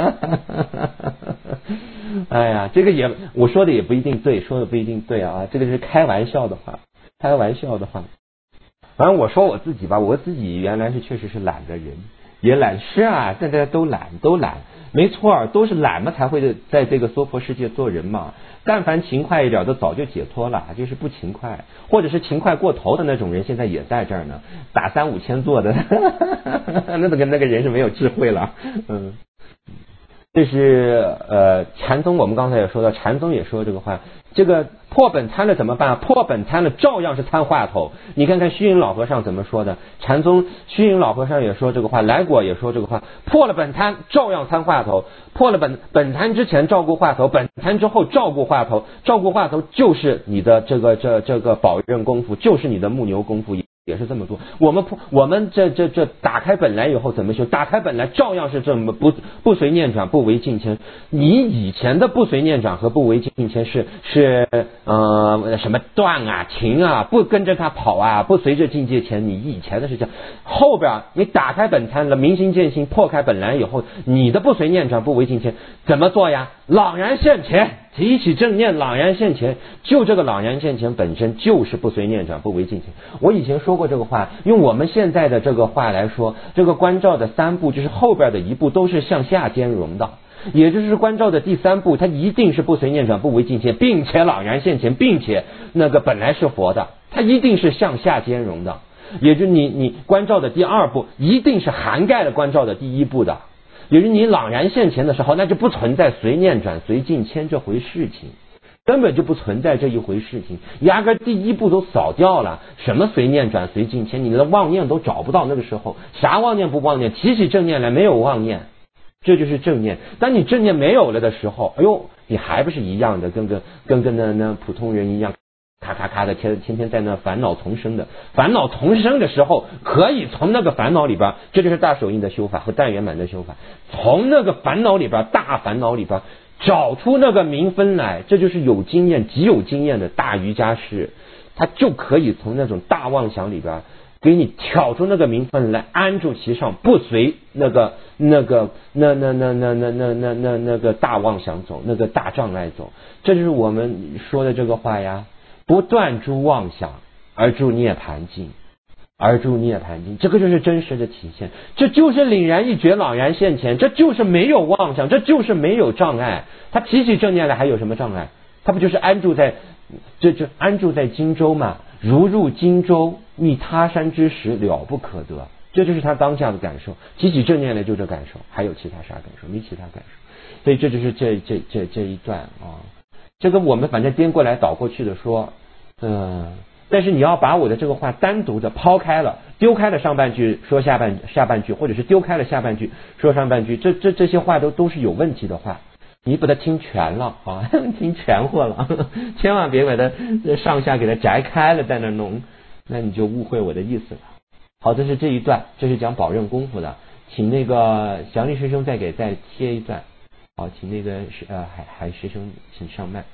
哎呀，这个也我说的也不一定对，说的不一定对啊，这个是开玩笑的话，开玩笑的话。反正我说我自己吧，我自己原来是确实是懒的人，也懒是啊，大家都懒，都懒，没错，都是懒嘛才会在这个娑婆世界做人嘛。但凡勤快一点的早就解脱了，就是不勤快，或者是勤快过头的那种人，现在也在这儿呢，打三五千做的，那个那个人是没有智慧了，嗯。这是呃禅宗，我们刚才也说到，禅宗也说这个话，这个破本参了怎么办？破本参了照样是参话头。你看看虚云老和尚怎么说的？禅宗虚云老和尚也说这个话，来果也说这个话，破了本参照样参话头，破了本本参之前照顾话头，本参之后照顾话头，照顾话头就是你的这个这这个保任功夫，就是你的木牛功夫。也是这么做，我们我们这这这打开本来以后怎么修？打开本来照样是这么不不随念转，不为境迁。你以前的不随念转和不为境迁是是呃什么断啊停啊，不跟着他跑啊，不随着境界迁。你以前的是这样，后边你打开本参了，明心见性，破开本来以后，你的不随念转，不为境迁怎么做呀？朗然现前。提起正念，朗然现前，就这个朗然现前本身就是不随念转，不为境迁。我以前说过这个话，用我们现在的这个话来说，这个观照的三步就是后边的一步都是向下兼容的，也就是观照的第三步，它一定是不随念转，不为境迁，并且朗然现前，并且那个本来是佛的，它一定是向下兼容的，也就是你你观照的第二步一定是涵盖了观照的第一步的。也就是你朗然现前的时候，那就不存在随念转随境迁这回事情，根本就不存在这一回事情，压根第一步都扫掉了，什么随念转随境迁，你的妄念都找不到。那个时候啥妄念不妄念，提起正念来没有妄念，这就是正念。当你正念没有了的时候，哎呦，你还不是一样的，跟跟跟跟那那普通人一样，咔咔咔的天天天在那烦恼丛生的，烦恼丛生的时候，可以从那个烦恼里边，这就是大手印的修法和大圆满的修法，从那个烦恼里边，大烦恼里边找出那个明分来，这就是有经验极有经验的大瑜伽师，他就可以从那种大妄想里边给你挑出那个明分来，安住其上，不随那个那个那那那那那那那那那个大妄想走，那个大障碍走，这就是我们说的这个话呀。不断诸妄想而住涅盘境，而住涅盘境，这个就是真实的体现，这就是凛然一觉，朗然现前，这就是没有妄想，这就是没有障碍。他提起正念来还有什么障碍？他不就是安住在这这安住在荆州嘛？如入荆州，觅他山之石，了不可得。这就是他当下的感受。提起正念来就这感受，还有其他啥感受？没其他感受。所以这就是这这这这一段啊。这个我们反正颠过来倒过去的说，嗯，但是你要把我的这个话单独的抛开了，丢开了上半句说下半下半句，或者是丢开了下半句说上半句，这这这些话都都是有问题的话，你把它听全了啊，听全乎了，千万别把它上下给它摘开了在那弄，那你就误会我的意思了。好，这是这一段，这是讲保任功夫的，请那个祥利师兄再给再贴一段。好，请那个呃海海师兄请上麦。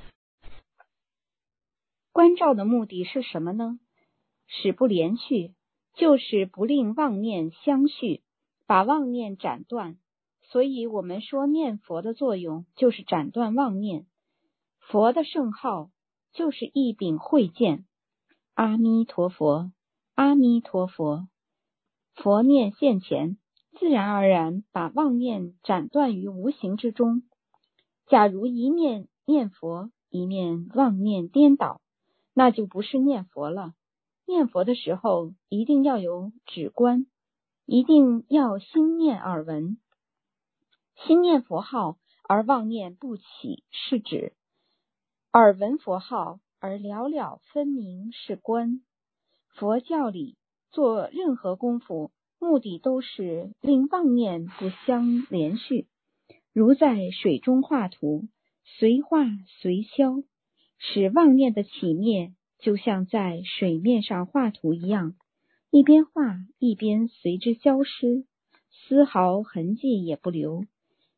观照的目的是什么呢？使不连续，就是不令妄念相续，把妄念斩断。所以我们说念佛的作用就是斩断妄念。佛的圣号就是一柄慧剑，阿弥陀佛，阿弥陀佛。佛念现前，自然而然把妄念斩断于无形之中。假如一面念佛，一面妄念颠倒，那就不是念佛了。念佛的时候一定要有止观，一定要心念耳闻。心念佛号而妄念不起是止，耳闻佛号而了了分明是观。佛教里做任何功夫，目的都是令妄念不相连续，如在水中画图，随画随消，使妄念的起灭就像在水面上画图一样，一边画一边随之消失，丝毫痕迹也不留。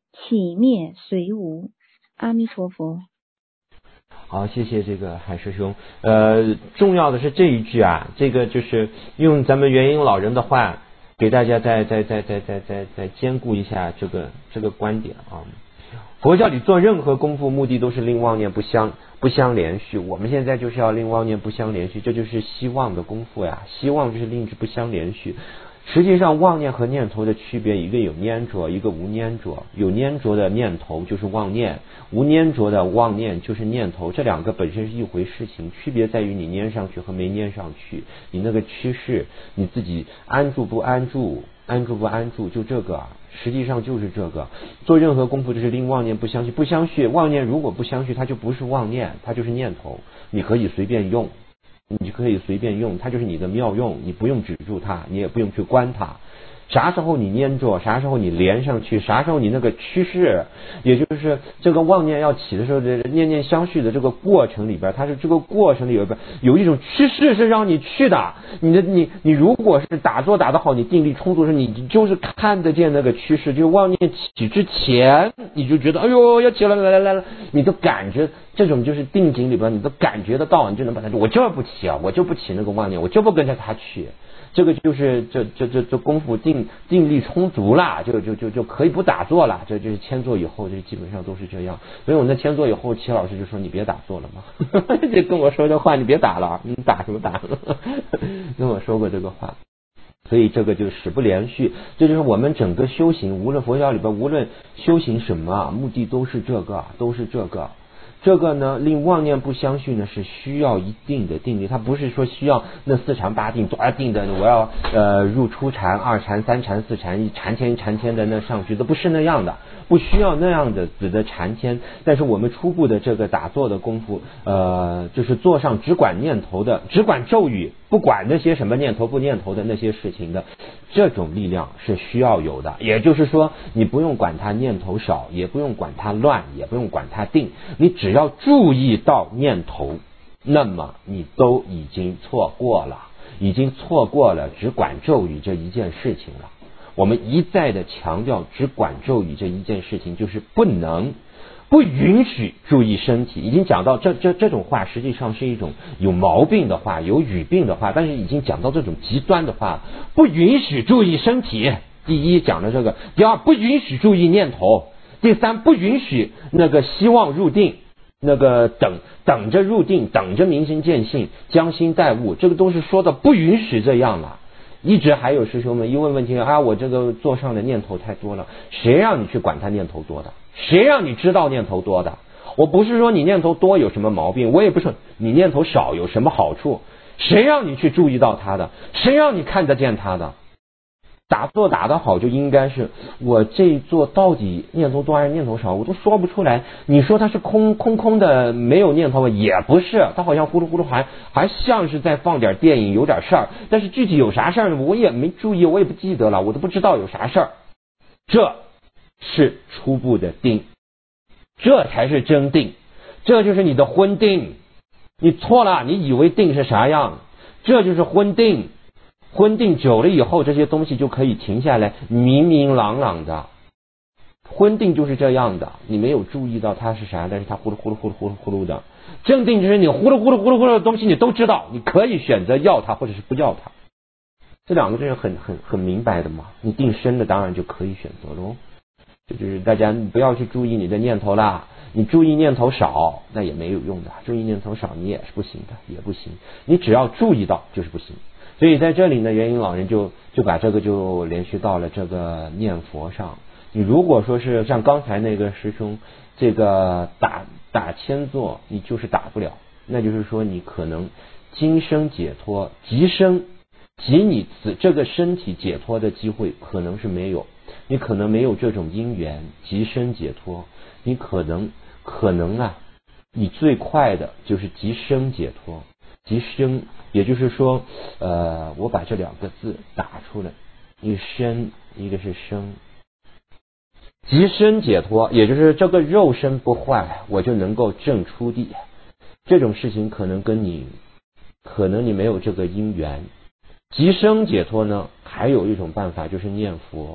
起灭随无。阿弥陀佛。 好，谢谢这个海师兄。呃，重要的是这一句啊，这个就是用咱们元婴老人的话，给大家再再再再再再再兼顾一下这个这个观点啊。佛教里做任何功夫，目的都是令妄念不相不相连续。我们现在就是要令妄念不相连续，这就是希望的功夫呀。希望就是令之不相连续。实际上妄念和念头的区别，一个有粘着，一个无粘着。有粘着的念头就是妄念，无粘着的妄念就是念头，这两个本身是一回事情，区别在于你粘上去和没粘上去，你那个趋势，你自己安住不安住，安住不安住，就这个，实际上就是这个。做任何功夫就是令妄念不相续，不相续，妄念如果不相续，它就不是妄念，它就是念头，你可以随便用。你可以随便用，它就是你的妙用，你不用止住它，你也不用去关它。啥时候你粘着，啥时候你连上去，啥时候你那个趋势，也就是这个妄念要起的时候，这念念相续的这个过程里边，它是这个过程里边有一种趋势是让你去的。你的你你如果是打坐打得好，你定力充足时，你就是看得见那个趋势。就妄念起之前，你就觉得哎呦要起了，来来来来，你都感觉这种就是定境里边，你都感觉得到，你就能把它，我就不起啊，我就不起那个妄念，我就不跟着他去。这个就是这这这这功夫定定力充足了，就就就就可以不打坐了。这就是签坐以后，这基本上都是这样。所以我那签坐以后，齐老师就说你别打坐了嘛，就跟我说这话，你别打了，你打什么打？跟我说过这个话。所以这个就使不连续，这就是我们整个修行，无论佛教里边，无论修行什么，目的都是这个，都是这个。这个呢，令妄念不相续呢，是需要一定的定力，它不是说需要那四禅八定，多定的，我要呃入初禅、二禅、三禅、四禅，一禅天一禅天的那上去，都不是那样的，不需要那样的子的禅天。但是我们初步的这个打坐的功夫，呃，就是坐上只管念头的，只管咒语，不管那些什么念头不念头的那些事情的，这种力量是需要有的。也就是说，你不用管它念头少，也不用管它乱，也不用管它定，你只要注意到念头，那么你都已经错过了，已经错过了只管咒语这一件事情了。我们一再的强调只管咒语这一件事情，就是不能不允许注意身体。已经讲到这这这种话实际上是一种有毛病的话，有语病的话，但是已经讲到这种极端的话，不允许注意身体。第一讲了这个，第二不允许注意念头，第三不允许那个希望入定，那个等等着入定，等着明心见性，将心待物，这个都是说的不允许这样了。一直还有师兄们一问问题啊，我这个座上的念头太多了，谁让你去管他念头多的？谁让你知道念头多的？我不是说你念头多有什么毛病，我也不是你念头少有什么好处，谁让你去注意到他的？谁让你看得见他的？打坐打得好就应该是我这一坐到底念头多还是念头少，我都说不出来。你说它是空空空的没有念头也不是，它好像呼噜呼噜还还像是在放点电影有点事儿，但是具体有啥事儿呢？我也没注意，我也不记得了，我都不知道有啥事儿。这是初步的定，这才是真定，这就是你的昏定。你错了，你以为定是啥样？这就是昏定。昏定久了以后，这些东西就可以停下来，明明朗朗的。昏定就是这样的，你没有注意到它是啥，但是它呼噜呼噜呼噜呼噜呼噜的。正定就是你呼噜呼噜呼噜呼噜的东西你都知道，你可以选择要它或者是不要它。这两个就是很很很明白的嘛。你定深的当然就可以选择喽。这就是大家不要去注意你的念头啦，你注意念头少那也没有用的，注意念头少你也是不行的，也不行。你只要注意到就是不行。所以在这里呢，元婴老人就就把这个就连续到了这个念佛上。你如果说是像刚才那个师兄这个打打千坐，你就是打不了，那就是说你可能今生解脱即生即你此这个身体解脱的机会可能是没有，你可能没有这种因缘即生解脱，你可能可能啊，你最快的就是即生解脱。即生也就是说呃，我把这两个字打出来，一个生一个是生，即生解脱也就是这个肉身不坏，我就能够证出地。这种事情可能跟你可能你没有这个因缘。即生解脱呢还有一种办法就是念佛，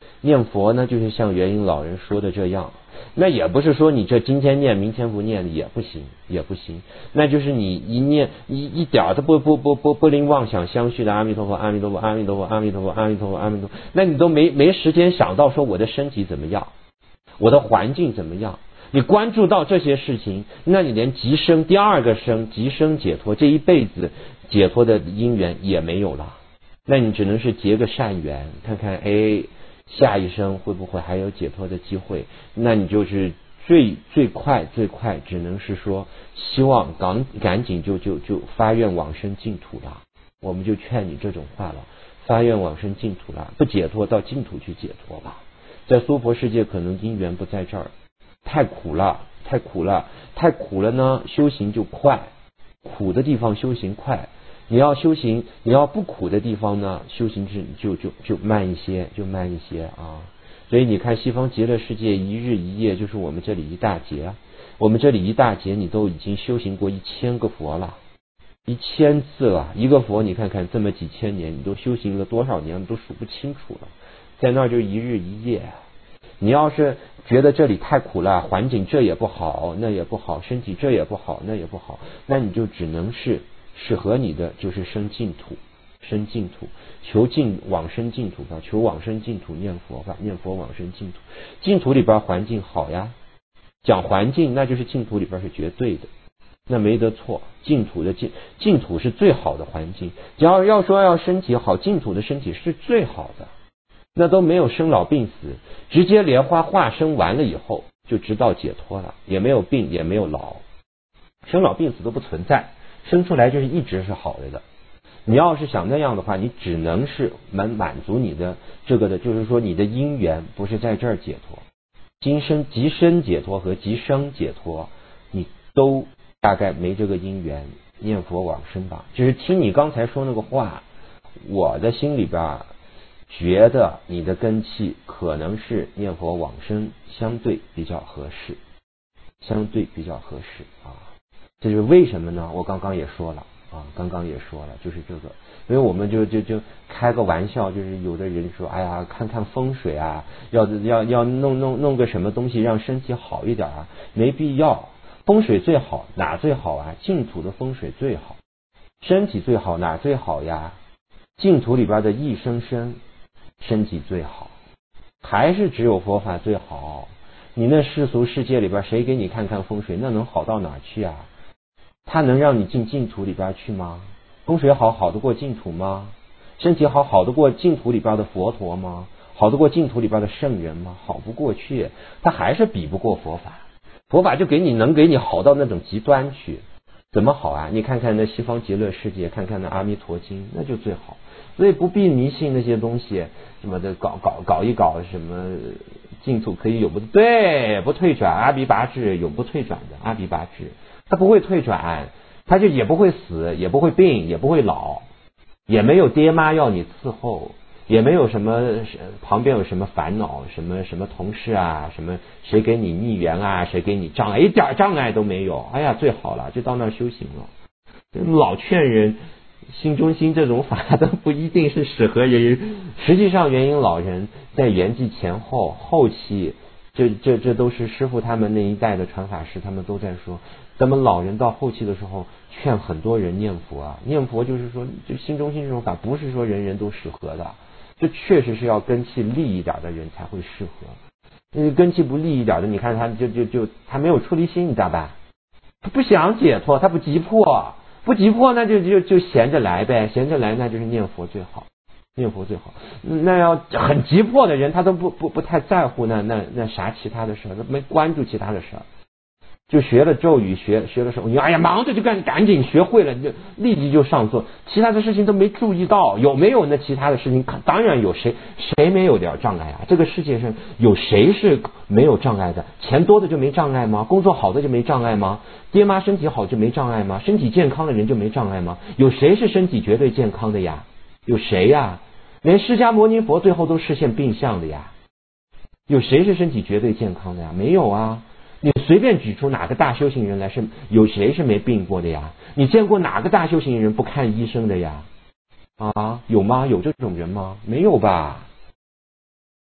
念佛呢，就是像元婴老人说的这样，那也不是说你这今天念明天不念也不行，也不行，那就是你一念一一点都不不不不不令妄想相续的阿弥陀佛阿弥陀佛阿弥陀佛阿弥陀佛阿弥陀佛阿弥陀佛，那你都没没时间想到说我的身体怎么样，我的环境怎么样，你关注到这些事情，那你连即生第二个生即生解脱这一辈子解脱的因缘也没有了，那你只能是结个善缘，看看哎下一生会不会还有解脱的机会，那你就是最最快最快只能是说希望赶赶紧就就就发愿往生净土了，我们就劝你这种话了，发愿往生净土了，不解脱到净土去解脱吧，在娑婆世界可能因缘不在这儿，太苦了太苦了太苦了呢，修行就快，苦的地方修行快，你要修行你要不苦的地方呢，修行就就就慢一些就慢一些啊。所以你看西方极乐世界一日一夜就是我们这里一大劫，我们这里一大劫你都已经修行过一千个佛了，一千次了，一个佛你看看这么几千年你都修行了多少年你都数不清楚了，在那儿就一日一夜。你要是觉得这里太苦了，环境这也不好那也不好，身体这也不好那也不好，那你就只能是适合你的就是生净土，生净土，求净往生净土吧，求往生净土念佛吧，念佛往生净土，净土里边环境好呀，讲环境那就是净土里边是绝对的，那没得错，净土的净净土是最好的环境，只要要说要身体好，净土的身体是最好的，那都没有生老病死，直接莲花化生完了以后就直到解脱了，也没有病也没有老，生老病死都不存在，生出来就是一直是好的的。你要是想那样的话，你只能是满满足你的这个的，就是说你的因缘不是在这儿解脱，今生即生解脱和即生解脱你都大概没这个因缘，念佛往生吧。就是听你刚才说那个话，我的心里边觉得你的根器可能是念佛往生相对比较合适，相对比较合适啊。这就是为什么呢？我刚刚也说了啊，刚刚也说了，就是这个，因为我们就就就开个玩笑，就是有的人说，哎呀，看看风水啊，要要要弄弄弄个什么东西让身体好一点啊，没必要。风水最好哪最好啊？净土的风水最好，身体最好哪最好呀？净土里边的一生生身体最好，还是只有佛法最好。你那世俗世界里边谁给你看看风水，那能好到哪去啊？他能让你进净土里边去吗？风水好好得过净土吗？身体好好得过净土里边的佛陀吗？好得过净土里边的圣人吗？好不过去，他还是比不过佛法。佛法就给你能给你好到那种极端去，怎么好啊？你看看那西方极乐世界，看看那阿弥陀经，那就最好。所以不必迷信那些东西，什么的搞搞搞一搞，什么净土可以永不对不退转，阿鼻拔智永不退转的，阿鼻拔智他不会退转，他就也不会死，也不会病，也不会老，也没有爹妈要你伺候，也没有什么旁边有什么烦恼，什么什么同事啊，什么谁给你逆缘啊，谁给你障碍，一点障碍都没有。哎呀，最好了，就到那儿修行了。老劝人心中心这种法都不一定是适合人，实际上元婴老人在圆寂前后后期，这这这都是师父他们那一代的传法师，他们都在说，咱们老人到后期的时候劝很多人念佛啊，念佛就是说就心中心这种法不是说人人都适合的，这确实是要根气利一点的人才会适合。嗯，根气不利一点的，你看他就就就他没有出离心，你知道吧？他不想解脱，他不急迫，不急迫那就就就闲着来呗，闲着来那就是念佛最好，念佛最好。那要很急迫的人，他都不不不太在乎那那那啥其他的事，他没关注其他的事。就学了咒语，学学了什么？你哎呀，忙着就赶赶紧学会了，你就立即就上座，其他的事情都没注意到，有没有那其他的事情？当然有，谁谁没有点障碍啊？这个世界上有谁是没有障碍的？钱多的就没障碍吗？工作好的就没障碍吗？爹妈身体好就没障碍吗？身体健康的人就没障碍吗？有谁是身体绝对健康的呀？有谁呀？连释迦牟尼佛最后都实现病相的呀？有谁是身体绝对健康的呀？没有啊。你随便举出哪个大修行人来，是有谁是没病过的呀？你见过哪个大修行人不看医生的呀？啊，有吗？有这种人吗？没有吧？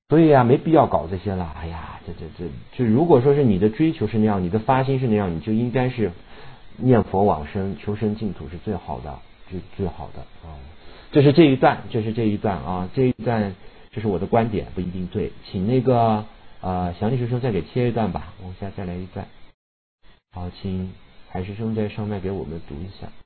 所以啊，没必要搞这些了。哎呀，这这这，就如果说是你的追求是那样，你的发心是那样，你就应该是念佛往生，求生净土是最好的，最最好的啊。这是这一段，这是这一段啊，这一段这是我的观点，不一定对，请那个呃祥利师兄再给贴一段吧，往下再来一段。好，请海师兄在上面给我们读一下。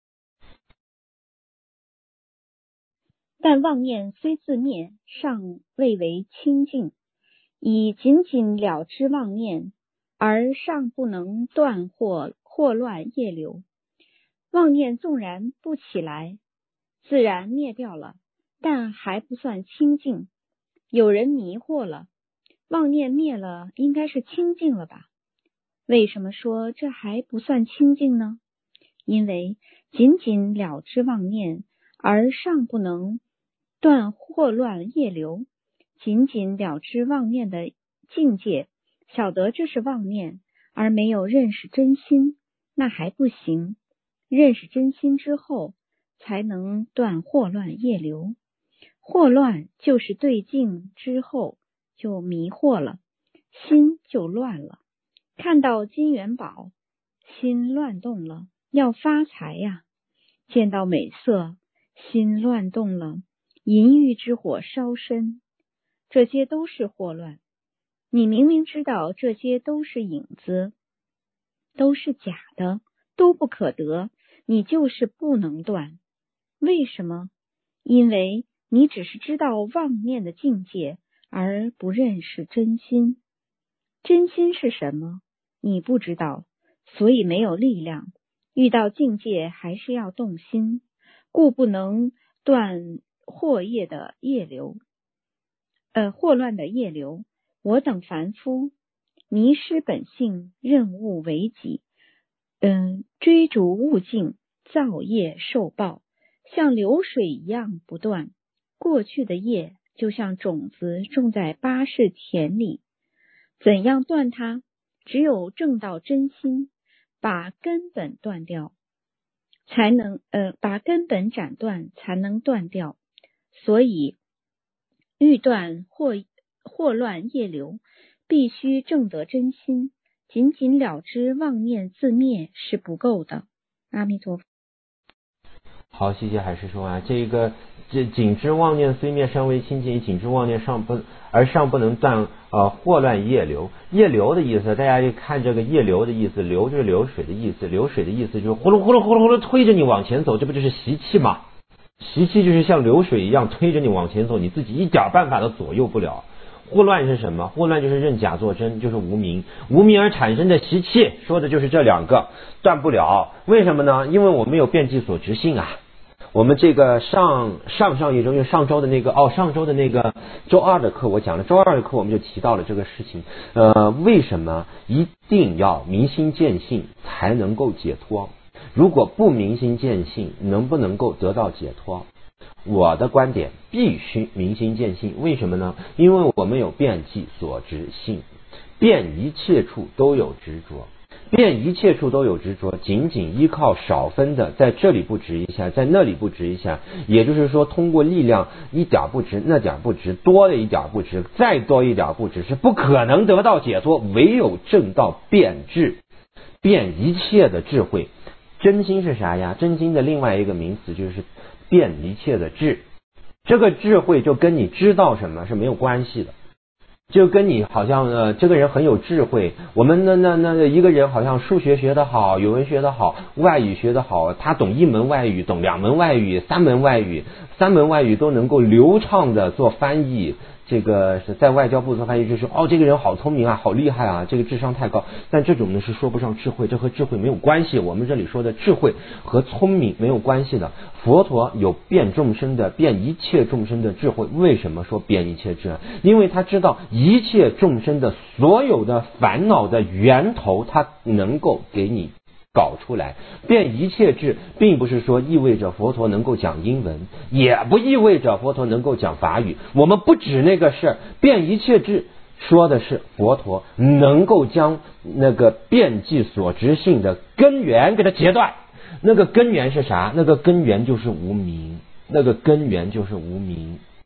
但妄念虽自灭，尚未为清净，以仅仅了知妄念，而尚不能断或惑乱业流。妄念纵然不起来，自然灭掉了，但还不算清净。有人迷惑了，妄念灭了，应该是清净了吧？为什么说这还不算清净呢？因为仅仅了知妄念，而尚不能断惑乱业流，仅仅了知妄念的境界，晓得这是妄念，而没有认识真心，那还不行。认识真心之后，才能断惑乱业流。惑乱就是对境之后就迷惑了，心就乱了。看到金元宝，心乱动了，要发财呀；见到美色，心乱动了，淫欲之火烧身，这些都是惑乱。你明明知道这些都是影子，都是假的，都不可得，你就是不能断。为什么？因为你只是知道妄念的境界，而不认识真心。真心是什么？你不知道，所以没有力量。遇到境界还是要动心，故不能断惑业的业流，呃，惑乱的业流。我等凡夫迷失本性，任物为己，嗯，追逐物境，造业受报，像流水一样不断。过去的业就像种子种在八世田里，怎样断它？只有证到真心，把根本断掉，才能呃把根本斩断，才能断掉。所以欲断惑惑乱业流，必须证得真心。仅仅了知妄念自灭是不够的。阿弥陀佛。 好，谢谢海师兄啊。这个这仅知妄念虽灭，尚未清净；仅知妄念尚不而尚不能断呃惑乱业流。业流的意思，大家一看这个业流的意思，流就是流水的意思，流水的意思就是呼噜呼噜呼噜呼噜推着你往前走，这不就是习气吗？习气就是像流水一样推着你往前走，你自己一点办法都左右不了。惑乱是什么？惑乱就是认假作真，就是无明，无明而产生的习气，说的就是这两个，断不了。为什么呢？因为我们有遍计所执性啊。我们这个上上上一周，因为上周的那个哦，上周的那个周二的课我讲了，周二的课我们就提到了这个事情。呃，为什么一定要明心见性才能够解脱？如果不明心见性，能不能够得到解脱？我的观点必须明心见性。为什么呢？因为我们有遍计所执性，遍一切处都有执着。遍一切处都有执着，仅仅依靠少分的在这里不执一下，在那里不执一下，也就是说通过力量一点不执，那点不执，多了一点不执，再多一点不执，是不可能得到解脱。唯有证到遍智，遍一切的智慧。真心是啥呀？真心的另外一个名词就是遍一切的智。这个智慧就跟你知道什么是没有关系的。就跟你好像呃，这个人很有智慧。我们那那那一个人好像数学学得好，语文学得好，外语学得好，他懂一门外语，懂两门外语，三门外语，三门外语都能够流畅的做翻译。这个是在外交部做翻译，就是哦，这个人好聪明啊，好厉害啊，这个智商太高。但这种呢是说不上智慧，这和智慧没有关系。我们这里说的智慧和聪明没有关系的。佛陀有遍众生的、遍一切众生的智慧。为什么说遍一切智？因为他知道一切众生的所有的烦恼的源头，他能够给你搞出来。遍一切智并不是说意味着佛陀能够讲英文，也不意味着佛陀能够讲法语。我们不指那个事儿，遍一切智说的是佛陀能够将那个遍计所执性的根源给它截断。那个根源是啥？那个根源就是无明，那个根源就是无明。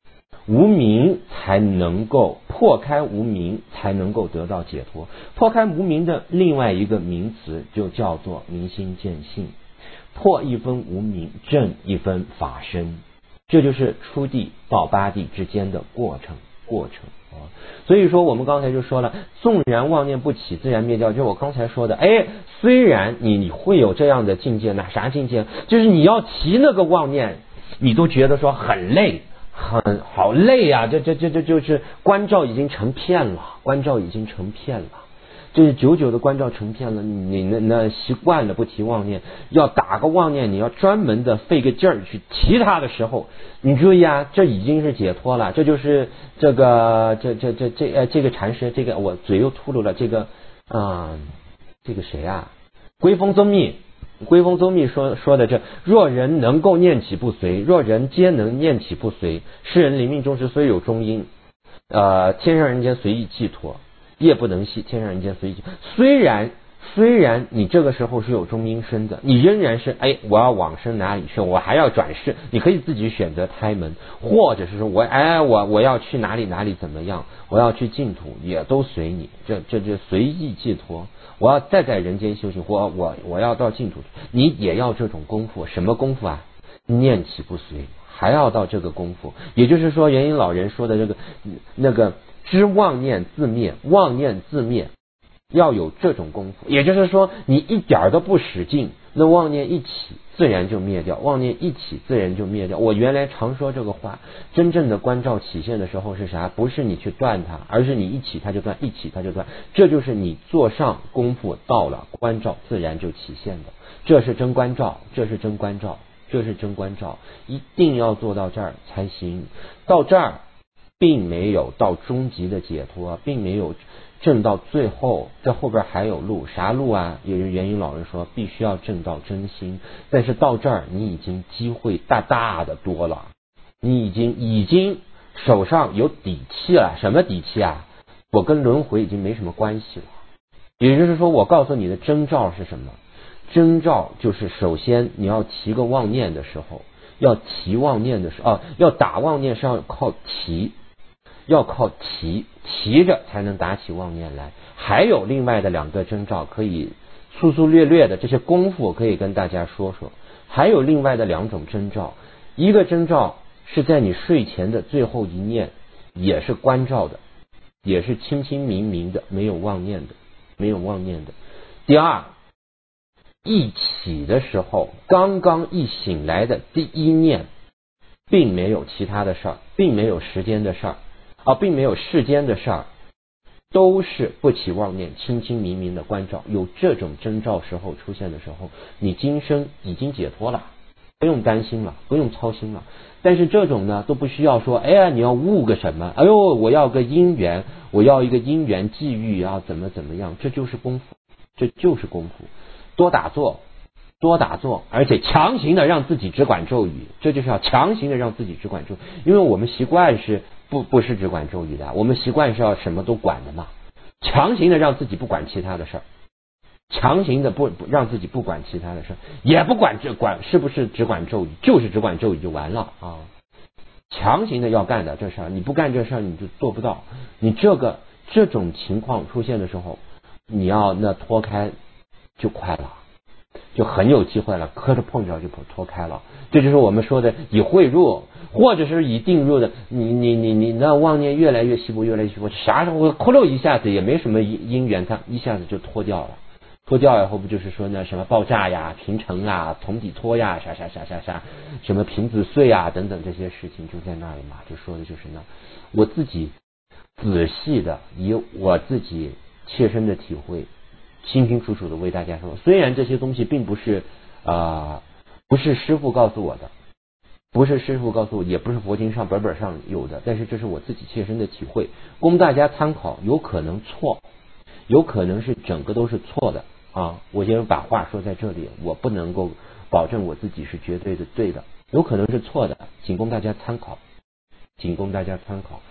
无明才能够破开无明，才能够得到解脱。破开无明的另外一个名词就叫做明心见性，破一分无明，正一分法身，这就是初地到八地之间的过程过程啊。所以说我们刚才就说了，纵然妄念不起，自然灭掉，就是我刚才说的，哎，虽然你你会有这样的境界，那啥境界？就是你要提那个妄念，你都觉得说很累。很好累啊，这这这这就是关照已经成片了，关照已经成片了，就是久久的关照成片了，你那那习惯了不提妄念，要打个妄念，你要专门的费个劲儿去提它的时候，你注意啊，这已经是解脱了，这就是这个这这这这呃这个禅师，这个我嘴又秃噜了，这个啊、呃、这个谁啊，归峰宗密。归峰宗密说说的这，若人能够念起不随，若人皆能念起不随，世人临命终时虽有中阴，呃，天上人间随意寄托，夜不能息，天上人间随意寄托。虽然虽然你这个时候是有中阴身的，你仍然是哎，我要往生哪里去，我还要转世，你可以自己选择胎门，或者是说我哎我我要去哪里哪里怎么样，我要去净土，也都随你，这这这随意寄托。我要再在人间修行，或我我要到净土，你也要这种功夫。什么功夫啊？念起不随，还要到这个功夫。也就是说，元音老人说的这个那个知妄念自灭，妄念自灭，要有这种功夫。也就是说，你一点都不使劲，那妄念一起自然就灭掉，妄念一起自然就灭掉。我原来常说这个话，真正的关照起现的时候是啥？不是你去断它，而是你一起它就断，一起它就断。这就是你做上功夫到了，关照自然就起现的。这是真关照，这是真关照，这是真关照，一定要做到这儿才行。到这儿并没有到终极的解脱，并没有证到最后，这后边还有路，啥路啊？也是元音老人说，必须要证到真心。但是到这儿，你已经机会大大的多了，你已经已经手上有底气了。什么底气啊？我跟轮回已经没什么关系了。也就是说，我告诉你的征兆是什么？征兆就是首先你要提个妄念的时候，要提妄念的时候，啊，要打妄念是要靠提。要靠提提着才能打起妄念来。还有另外的两个征兆，可以粗粗略略的这些功夫可以跟大家说说。还有另外的两种征兆，一个征兆是在你睡前的最后一念，也是关照的，也是清清明明的，没有妄念的，没有妄念的。第二，一起的时候，刚刚一醒来的第一念，并没有其他的事儿，并没有时间的事儿。啊，并没有世间的事儿，都是不起妄念，清清明明的关照。有这种征兆时候出现的时候，你今生已经解脱了，不用担心了，不用操心了。但是这种呢，都不需要说，哎呀，你要悟个什么？哎呦，我要个因缘，我要一个因缘际遇啊，怎么怎么样？这就是功夫，这就是功夫。多打坐，多打坐，而且强行的让自己只管咒语，这就是要强行的让自己只管咒语，因为我们习惯是。不不是只管咒语的，我们习惯是要什么都管的嘛，强行的让自己不管其他的事儿，强行的不让自己不管其他的事儿，也不管这管是不是只管咒语，就是只管咒语就完了啊！强行的要干的这事儿，你不干这事儿你就做不到。你这个这种情况出现的时候，你要那脱开就快了。就很有机会了，磕着碰着就脱开了。这就是我们说的以慧入，或者是以定入的。你你你你那妄念越来越稀薄，越来越稀薄，啥时候窟窿一下子也没什么因缘，它一下子就脱掉了。脱掉以后不就是说呢，什么爆炸呀、平成啊、从底脱呀、啥啥啥啥啥，什么瓶子碎啊等等这些事情就在那里嘛。就说的就是呢，我自己仔细的以我自己切身的体会。清清楚楚的为大家说，虽然这些东西并不是啊、呃，不是师父告诉我的，不是师父告诉我，也不是佛经上本本上有的，但是这是我自己切身的体会，供大家参考。有可能错，有可能是整个都是错的啊！我先把话说在这里，我不能够保证我自己是绝对的对的，有可能是错的，仅供大家参考，仅供大家参考。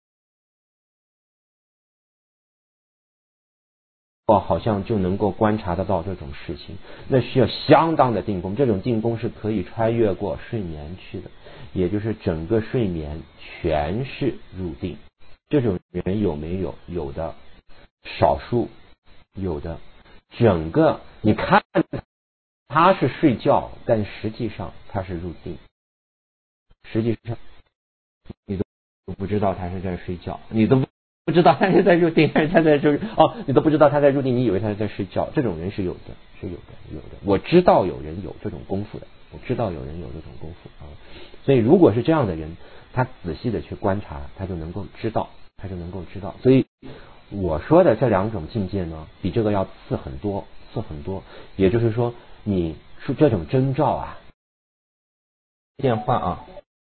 哦，好像就能够观察得到这种事情，那需要相当的定功。这种定功是可以穿越过睡眠去的， 也就是整个睡眠全是入定。这种人有没有？有的，少数，有的。整个你看他是睡觉，但实际上他是入定，实际上你都不知道他是在睡觉，你都不知道他是在入定还是他在就是哦，你都不知道他在入定，你以为他是在睡觉。这种人是有的，是有的，有的。我知道有人有这种功夫的，我知道有人有这种功夫啊。所以如果是这样的人，他仔细的去观察，他就能够知道，他就能够知道。所以我说的这两种境界呢，比这个要次很多，次很多。也就是说，你是这种征兆啊，电话啊。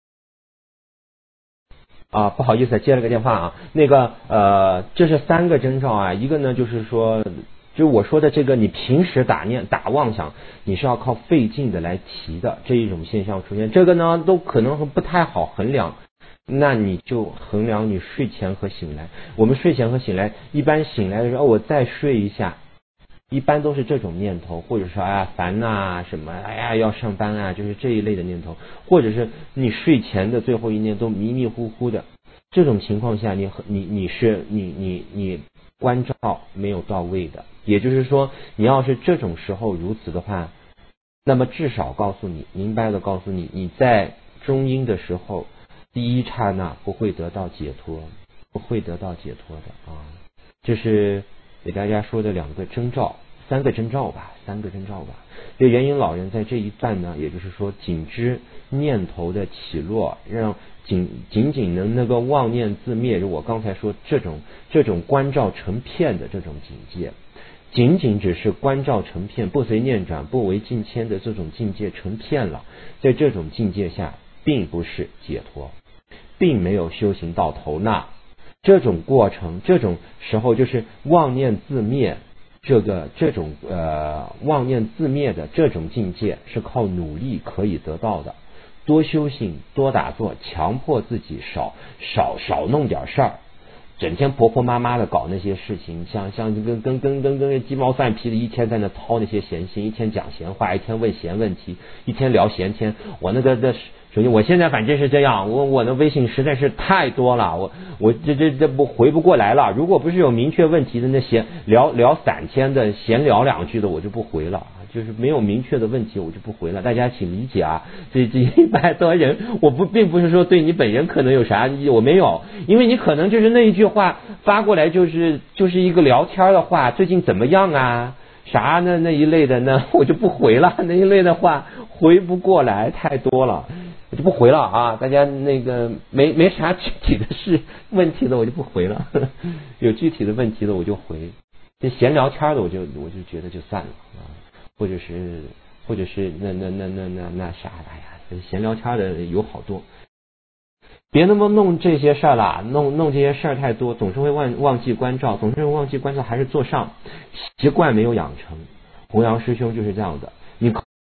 啊，不好意思，接了个电话啊。那个呃，这是三个征兆啊。一个呢，就是说，就我说的这个，你平时打念打妄想，你是要靠费劲的来提的这一种现象出现。这个呢，都可能不太好衡量。那你就衡量你睡前和醒来。我们睡前和醒来，一般醒来的时候，哦、我再睡一下。一般都是这种念头，或者说哎呀烦呐什么，哎呀要上班啊，就是这一类的念头，或者是你睡前的最后一念都迷迷糊糊的。这种情况下，你你你是你你你关照没有到位的。也就是说，你要是这种时候如此的话，那么至少告诉你，明白的告诉你，你在中阴的时候，第一刹那不会得到解脱，不会得到解脱的啊。这是给大家说的两个征兆，三个征兆吧，三个征兆吧。这元婴老人在这一段呢，也就是说，仅知念头的起落，让仅仅仅能那个妄念自灭，就我刚才说这种这种观照成片的这种境界，仅仅只是观照成片，不随念转，不为境迁的这种境界成片了，在这种境界下，并不是解脱，并没有修行到头那。这种过程，这种时候就是妄念自灭，这个这种呃妄念自灭的这种境界是靠努力可以得到的。多修行，多打坐，强迫自己少少少弄点事儿，整天婆婆妈妈的搞那些事情，像像跟跟跟跟跟鸡毛蒜皮的，一天在那操那些闲心，一天讲闲话，一天问闲问题，一天聊闲天。我那个的。首先，我现在反正是这样，我我的微信实在是太多了，我我这这这不回不过来了。如果不是有明确问题的，那闲聊聊散天的，闲聊两句的，我就不回了。就是没有明确的问题，我就不回了。大家请理解啊。这这一百多人，我不并不是说对你本人可能有啥，我没有，因为你可能就是那一句话发过来，就是就是一个聊天的话，最近怎么样啊？啥呢？那一类的呢，我就不回了。那一类的话回不过来，太多了。我就不回了啊！大家那个没没啥具体的事问题的，我就不回了。呵呵有具体的问题的我就回，这闲聊天的我就我就觉得就算了啊，或者是或者是那那那那那那啥的呀，闲聊天的有好多。别那么弄这些事儿了，弄弄这些事儿太多，总是会忘忘记关照，总是会忘记关照，还是做上习惯没有养成。弘扬师兄就是这样的，你。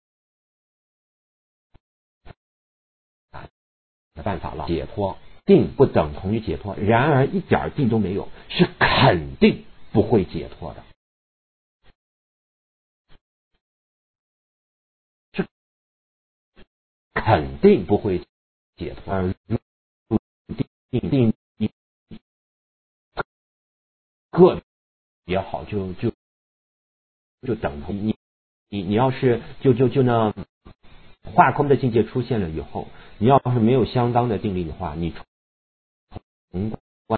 办法了，解脱定不等同于解脱，然而一点定都没有，是肯定不会解脱的，是肯定不会解脱。而定定个别好，就就就等同你你你要是就就就那化空的境界出现了以后，你要是没有相当的定力的话，你从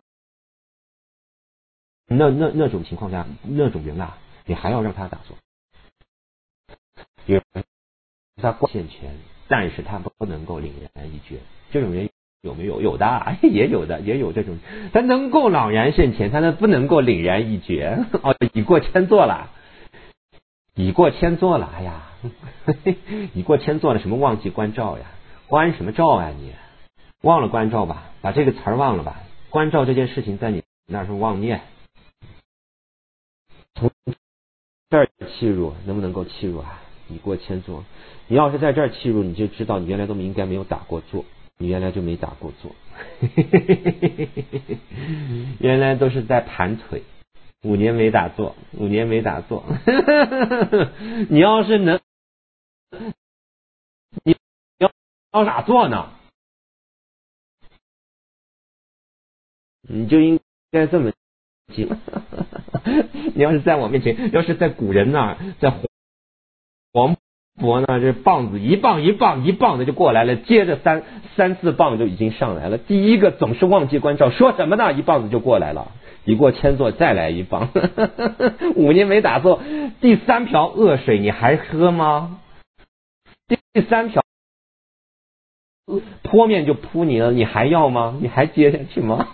那那那种情况下，那种人啊，你还要让他打坐，因为他现前，但是他不能够凛然一觉。这种人有没有？有的，也有的，也有这种，他能够朗然现前，他不能够凛然一觉。哦，已过千座了，已过千座了，哎呀，已过千座了，什么忘记关照呀？关什么照啊你？忘了关照吧，把这个词儿忘了吧。关照这件事情在你那是妄念。从这儿契入，能不能够契入啊？已过千座，你要是在这儿契入，你就知道你原来都应该没有打过坐，你原来就没打过坐，原来都是在盘腿，五年没打坐，五年没打坐。你要是能，你要要打坐呢， 你就应该这么记。你要是在我面前，要是在古人那儿，在黄渤呢，这棒子一棒一棒一棒的就过来了，接着三三四棒就已经上来了。第一个总是忘记关照，说什么呢？一棒子就过来了。一过千座再来一棒，五年没打坐，第三瓢恶水你还喝吗？第三瓢泼面就扑你了，你还要吗？你还接下去吗？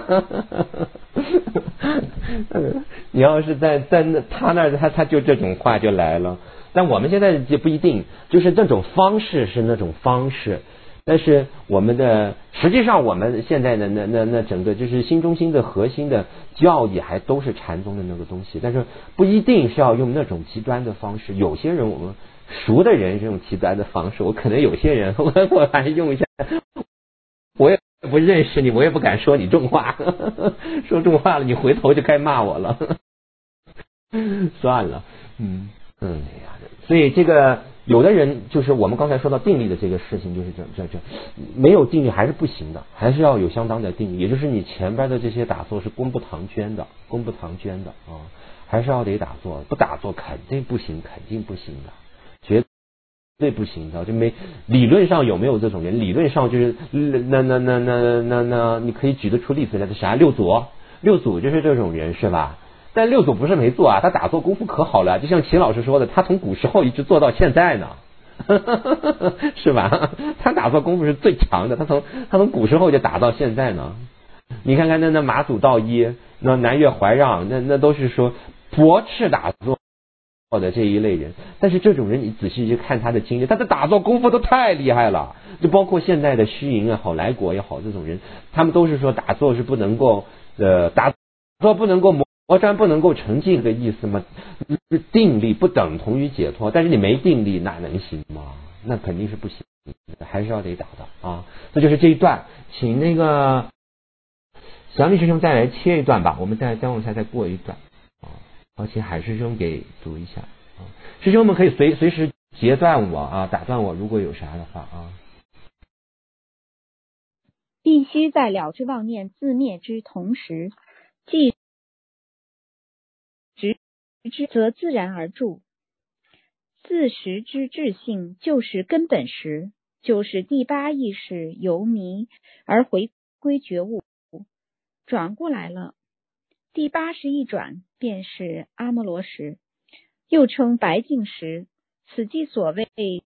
你要是在在那他那儿，他他就这种话就来了。但我们现在也不一定，就是这种方式是那种方式。但是我们的实际上我们现在的那那那整个就是新中心的核心的教义还都是禅宗的那个东西，但是不一定是要用那种极端的方式。有些人我们熟的人这种极端的方式，我可能有些人我我还用一下，我也不认识你，我也不敢说你重话，说重话了你回头就该骂我了。算了，嗯嗯，所以这个有的人就是我们刚才说到定力的这个事情，就是这这这没有定力还是不行的，还是要有相当的定力，也就是你前边的这些打坐是功不唐捐的，功不唐捐的啊，还是要得打坐，不打坐肯定不行，肯定不行的，绝对不行的，就没理论上有没有这种人？理论上就是那那那那那那你可以举得出例子来的啥？六祖，六祖就是这种人是吧？但六祖不是没做啊，他打坐功夫可好了，就像秦老师说的，他从古时候一直做到现在呢，是吧？他打坐功夫是最强的，他从他从古时候就打到现在呢。你看看那那马祖道一，那南岳怀让，那那都是说驳斥打坐的这一类人。但是这种人你仔细去看他的经历，他的打坐功夫都太厉害了，就包括现在的虚云也好，来果也好，这种人他们都是说打坐是不能够呃打坐不能够磨磨砖不能够成镜的意思吗？定力不等同于解脱，但是你没定力哪能行吗？那肯定是不行，还是要得打的啊。这就是这一段，请那个小李师兄再来切一段吧，我们再再往下再过一段啊。好，请海师兄给读一下啊。师兄们可以随随时截断我啊，打断我，如果有啥的话啊。 必须在了知妄念自灭之同时，即执之则自然而住。自识之智性就是根本识，就是第八意识由迷而回归觉悟，转过来了。第八识一转，便是阿摩罗识，又称白净识。此即所谓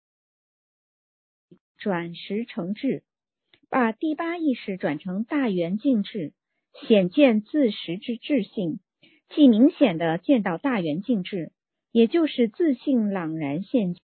转识成智，把第八意识转成大圆净智，显见自识之智性，既明显的见到大圆净智，也就是自性朗然现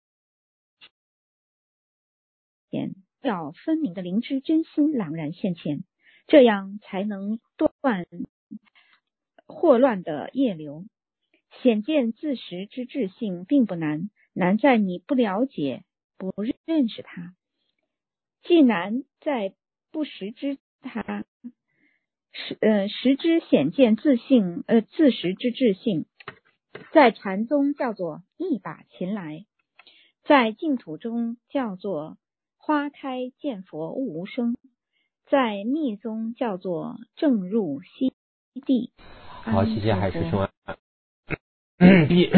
前，要分明的灵知真心朗然现前，这样才能断惑乱的业流。显见自识之智性并不难，难在你不了解不认识它，既难在不识知它，识呃识之显见自性呃自识之智性，在禅宗叫做一把琴来，在净土中叫做花开见佛悟无声，在密宗叫做正入西地。 好，谢谢海师兄啊。必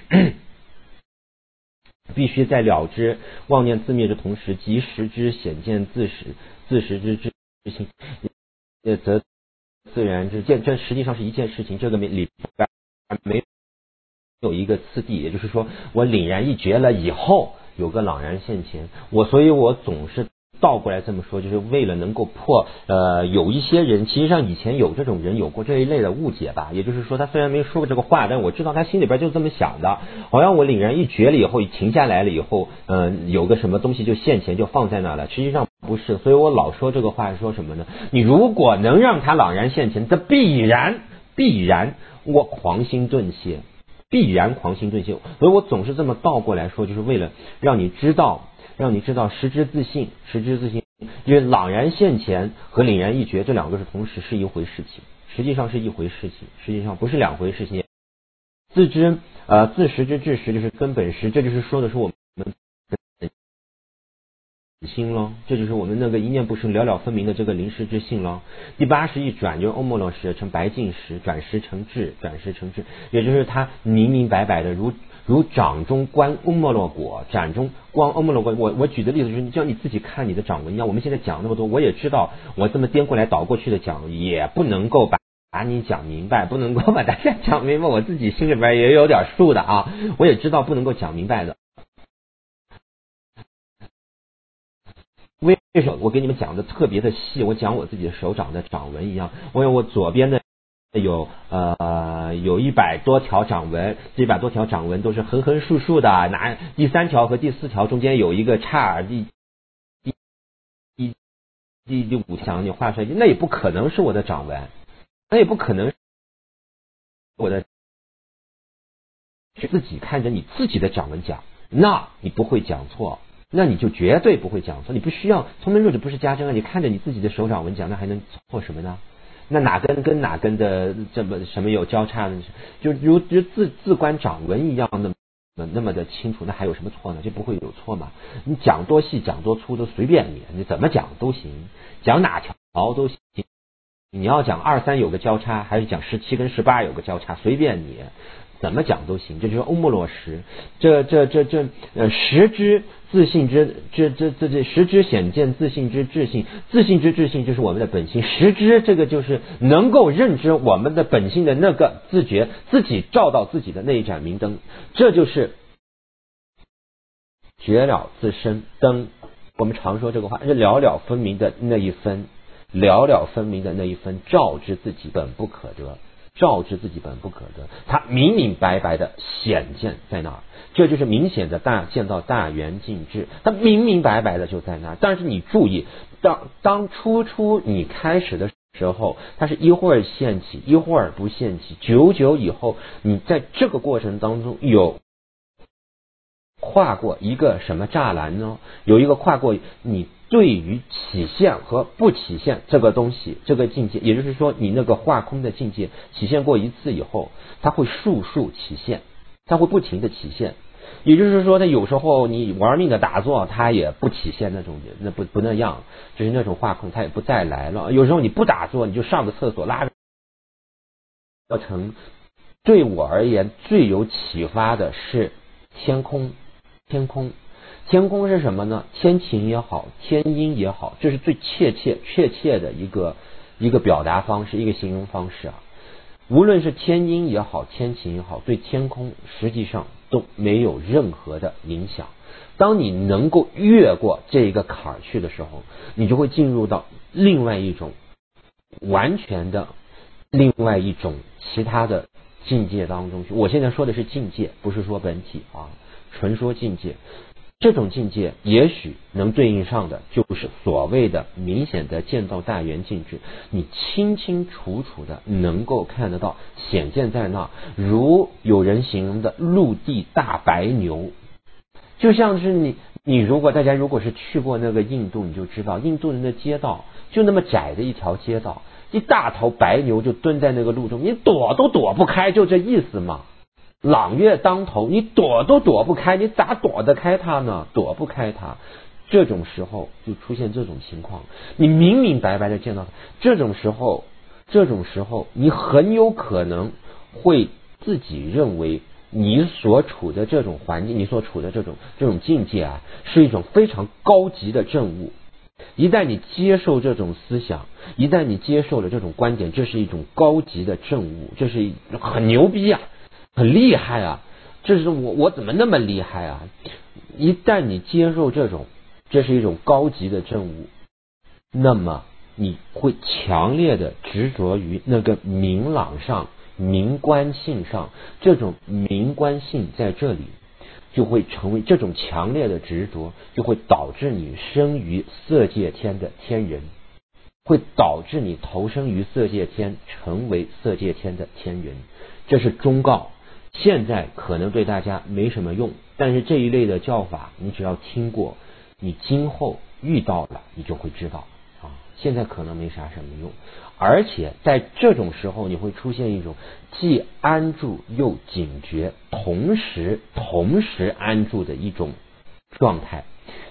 必须在了知妄念自灭的同时，即识之显见自识自识之智性，也则自然之见。这实际上是一件事情，这个里边没有一个次第，也就是说，我凛然一觉了以后，有个朗然现前。我所以，我总是倒过来这么说，就是为了能够破呃，有一些人，其实上以前有这种人有过这一类的误解吧。也就是说，他虽然没说过这个话，但我知道他心里边就这么想的。好像我凛然一觉了以后，停下来了以后，嗯、呃，有个什么东西就现前就放在那了。实际上不是，所以我老说这个话是说什么呢？你如果能让他朗然现前，这必然必然我狂心顿歇，必然狂心顿歇。所以我总是这么倒过来说，就是为了让你知道。让你知道识之自性，识之自性，因为朗然现前和凛然一觉这两个是同时是一回事情，实际上是一回事情，实际上不是两回事情。自知呃自识之智识就是根本识，这就是说的是我们心咯，这就是我们那个一念不生了了分明的这个临时之性咯。第八识一转就是欧莫罗识成白净识，转识成智，转识成智，也就是它明明白白的如如掌中观欧莫罗果，掌中观欧莫罗果。我我举的例子就是，就像你自己看你的掌纹一样。我们现在讲那么多，我也知道我这么颠过来倒过去的讲，也不能够把把你讲明白，不能够把大家讲明白。我自己心里边也有点数的啊，我也知道不能够讲明白的。为什么我给你们讲的特别的细？我讲我自己的手掌的掌纹一样。我有我左边的有呃有一百多条掌纹，这一百多条掌纹都是横横竖竖的，拿第三条和第四条中间有一个叉，第第第第第五条你画出来，那也不可能是我的掌纹，那也不可能是我的。自己看着你自己的掌纹讲，那你不会讲错。那你就绝对不会讲错，你不需要从门入者不是家珍啊，你看着你自己的手掌纹讲，那还能错什么呢？那哪根跟哪根的这么什么有交叉的，就如如自自观掌纹一样的那么的清楚，那还有什么错呢？就不会有错嘛。你讲多细讲多粗都随便你，你怎么讲都行，讲哪条都行。你要讲二三有个交叉，还是讲十七跟十八有个交叉，随便你。怎么讲都行，这就是欧莫罗识。这这这这呃，识之自性之这这这这识之显见自性之智性，自性之智性就是我们的本性，识之这个就是能够认知我们的本性的那个自觉，自己照到自己的那一盏明灯，这就是觉了自身灯。我们常说这个话，是了了分明的那一分，了了分明的那一分，照知自己本不可得。照知自己本不可得，它明明白白的显见在那儿，这就是明显的大见到大圆净智，它明明白白的就在那儿。但是你注意，当当初初你开始的时候，它是一会儿现起，一会儿不现起，久久以后，你在这个过程当中有跨过一个什么栅栏呢？有一个跨过你对于起现和不起现这个东西，这个境界，也就是说你那个化空的境界起现过一次以后，它会速速起现，它会不停的起现。也就是说，它有时候你玩命的打坐，它也不起现那种，那不不那样，就是那种化空，它也不再来了。有时候你不打坐，你就上个厕所拉个成。对我而言，最有启发的是天空。天空，天空是什么呢？天晴也好，天阴也好，这是最切切确切的一个一个表达方式，一个形容方式啊。无论是天阴也好，天晴也好，对天空实际上都没有任何的影响。当你能够越过这一个坎儿去的时候，你就会进入到另外一种完全的另外一种其他的境界当中去。我现在说的是境界，不是说本体啊。纯说境界，这种境界也许能对应上的就是所谓的明显的见到大圆净智，你清清楚楚的能够看得到，显见在那，如有人形容的陆地大白牛。就像是你你如果大家如果是去过那个印度，你就知道印度人的街道就那么窄的一条街道，一大头白牛就蹲在那个路中，你躲都躲不开，就这意思嘛。朗月当头，你躲都躲不开，你咋躲得开它呢？躲不开它。这种时候就出现这种情况，你明明白白的见到它，这种时候这种时候你很有可能会自己认为你所处的这种环境，你所处的这种这种境界啊，是一种非常高级的证物。一旦你接受这种思想，一旦你接受了这种观点，这是一种高级的证物，这是很牛逼啊，很厉害啊！这是我我怎么那么厉害啊？一旦你接受这种，这是一种高级的证物，那么你会强烈的执着于那个明朗上、明观性上，这种明观性在这里就会成为这种强烈的执着，就会导致你生于色界天的天人，会导致你投生于色界天，成为色界天的天人。这是忠告。现在可能对大家没什么用，但是这一类的教法你只要听过，你今后遇到了你就会知道啊。现在可能没啥什么用，而且在这种时候你会出现一种既安住又警觉，同时同时安住的一种状态。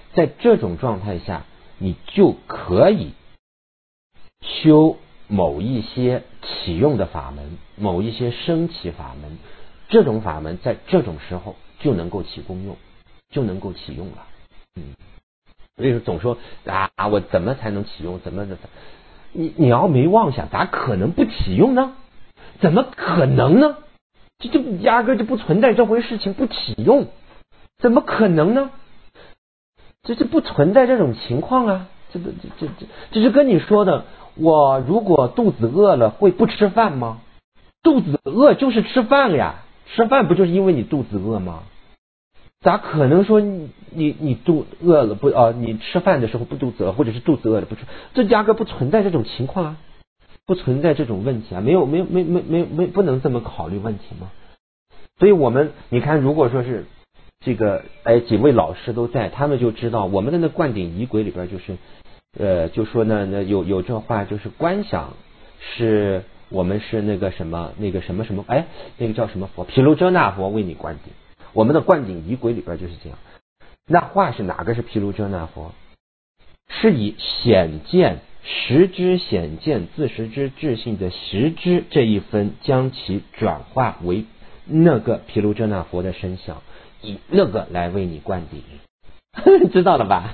在这种状态下，你就可以修某一些启用的法门，某一些升起法门，这种法门在这种时候就能够起功用，就能够启用了。嗯，所以说总说啊，我怎么才能启用？怎么的？你你要没妄想，咋可能不启用呢？怎么可能呢？这就压根就不存在这回事情，不启用，怎么可能呢？这这不存在这种情况啊！这这这这这是跟你说的。我如果肚子饿了，会不吃饭吗？肚子饿就是吃饭呀，吃饭不就是因为你肚子饿吗？咋可能说你你你肚饿了不啊、呃？你吃饭的时候不肚子饿，或者是肚子饿了不吃，这压根不存在这种情况啊，不存在这种问题啊，没有没有没没没没不能这么考虑问题吗？所以我们你看，如果说是这个哎几位老师都在，他们就知道我们的那灌顶仪轨里边就是呃就说呢那有有这话，就是观想是我们是那个什么那个什么什么哎那个叫什么佛毗卢遮那佛为你灌顶。我们的灌顶仪轨里边就是这样。那话是哪个是毗卢遮那佛？是以显见识之显见自识之智性的识之这一分，将其转化为那个毗卢遮那佛的身相，以那个来为你灌顶，知道了吧？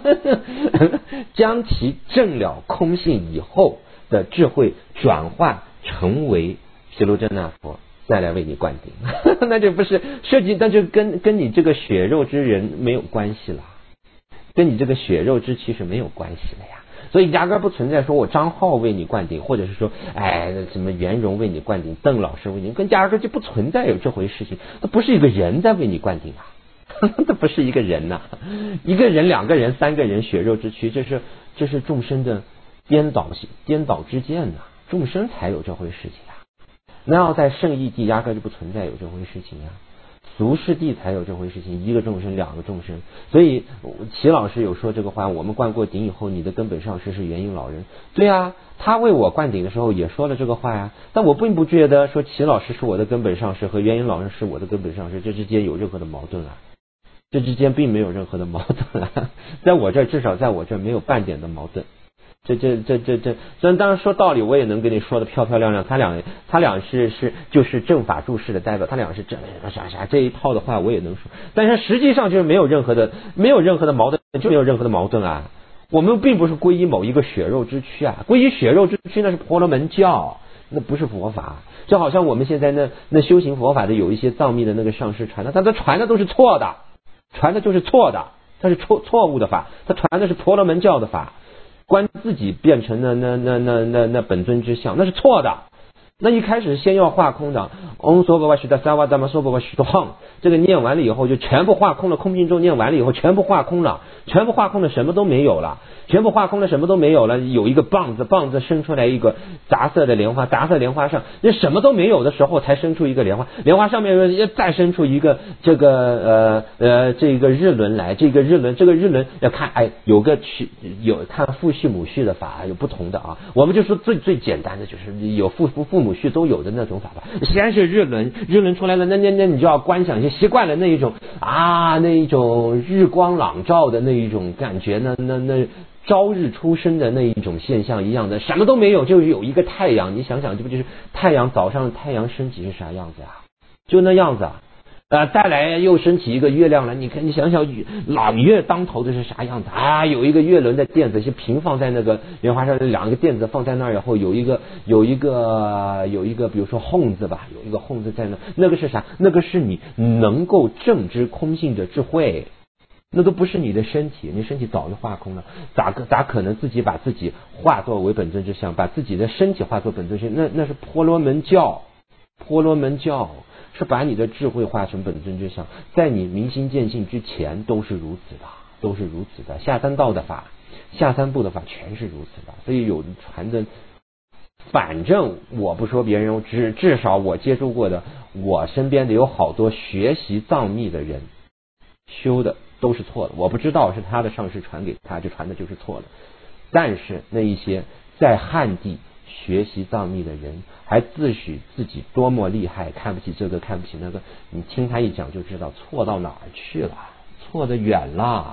将其证了空性以后的智慧转化成为毗卢遮那佛，再来为你灌顶。那就不是涉及，那就跟跟你这个血肉之人没有关系了，跟你这个血肉之躯是没有关系的呀。所以压根不存在说我张浩为你灌顶，或者是说哎什么袁荣为你灌顶，邓老师为你，跟压根就不存在有这回事情。那不是一个人在为你灌顶啊，那不是一个人呐、啊，一个人、两个人、三个人，血肉之躯，这是这是众生的颠倒颠倒之见呐、啊，众生才有这回事情啊。那要在圣义地压根就不存在有这回事情呀、啊。俗世地才有这回事情，一个众生两个众生。所以齐老师有说这个话，我们灌过顶以后，你的根本上师是元婴老人。对啊，他为我灌顶的时候也说了这个话呀。但我并不觉得说齐老师是我的根本上师和元婴老人是我的根本上师，这之间有任何的矛盾啊，这之间并没有任何的矛盾啊，在我这儿，至少在我这儿没有半点的矛盾。这这这这这，虽然当然说道理，我也能跟你说的漂漂亮亮。他俩他俩是是就是正法注释的代表，他俩是这啥啥这一套的话我也能说，但是实际上就是没有任何的没有任何的矛盾，就没有任何的矛盾啊。我们并不是皈依某一个血肉之躯啊，皈依血肉之躯那是婆罗门教，那不是佛法。就好像我们现在那那修行佛法的有一些藏密的那个上师传的，他他传的都是错的，传的就是错的，他是错错误的法，他传的是婆罗门教的法。观自己变成了那那那那那本尊之相，那是错的。那一开始先要化空的，嗡娑婆哇须达萨哇达玛娑婆哇须多吽，这个念完了以后就全部化空了。空性咒念完了以后全部化空了，全部化空了，什么都没有了，全部化空了，什么都没有了。有一个棒子，棒子生出来一个杂色的莲花，杂色莲花上那什么都没有的时候才生出一个莲花，莲花上面又再生出一个这个呃呃这个日轮来，这个日轮这个日轮要看哎有个去有看父序母序的法有不同的啊，我们就说最最简单的就是有父父父母序都有的那种法吧。先是日轮，日轮出来了，那那那你就要观想，就习惯了那一种啊那一种日光朗照的那一种感觉呢，那那朝日出生的那一种现象一样的，什么都没有，就有一个太阳。你想想，这不就是太阳早上太阳升起是啥样子啊？就那样子啊。呃，再来又升起一个月亮了，你看，你想想，朗月当头的是啥样子啊？有一个月轮的垫子，就平放在那个莲花上，两个垫子放在那儿以后，有一个有一个有一个，比如说哄字吧，有一个哄字在那，那个是啥？那个是你能够正知空性的智慧，那都不是你的身体，你身体早就化空了，咋个咋可能自己把自己化作为本尊之相，把自己的身体化作本尊之相？那那是婆罗门教，婆罗门教。是把你的智慧化成本尊之相，在你明心见性之前都是如此的，都是如此的。下三道的法，下三部的法全是如此的。所以有传的，反正我不说别人，至至少我接触过的，我身边的有好多学习藏密的人修的都是错的。我不知道是他的上师传给他，就传的就是错的。但是那一些在汉地学习藏密的人，还自诩自己多么厉害，看不起这个看不起那个，你听他一讲就知道错到哪儿去了，错得远了。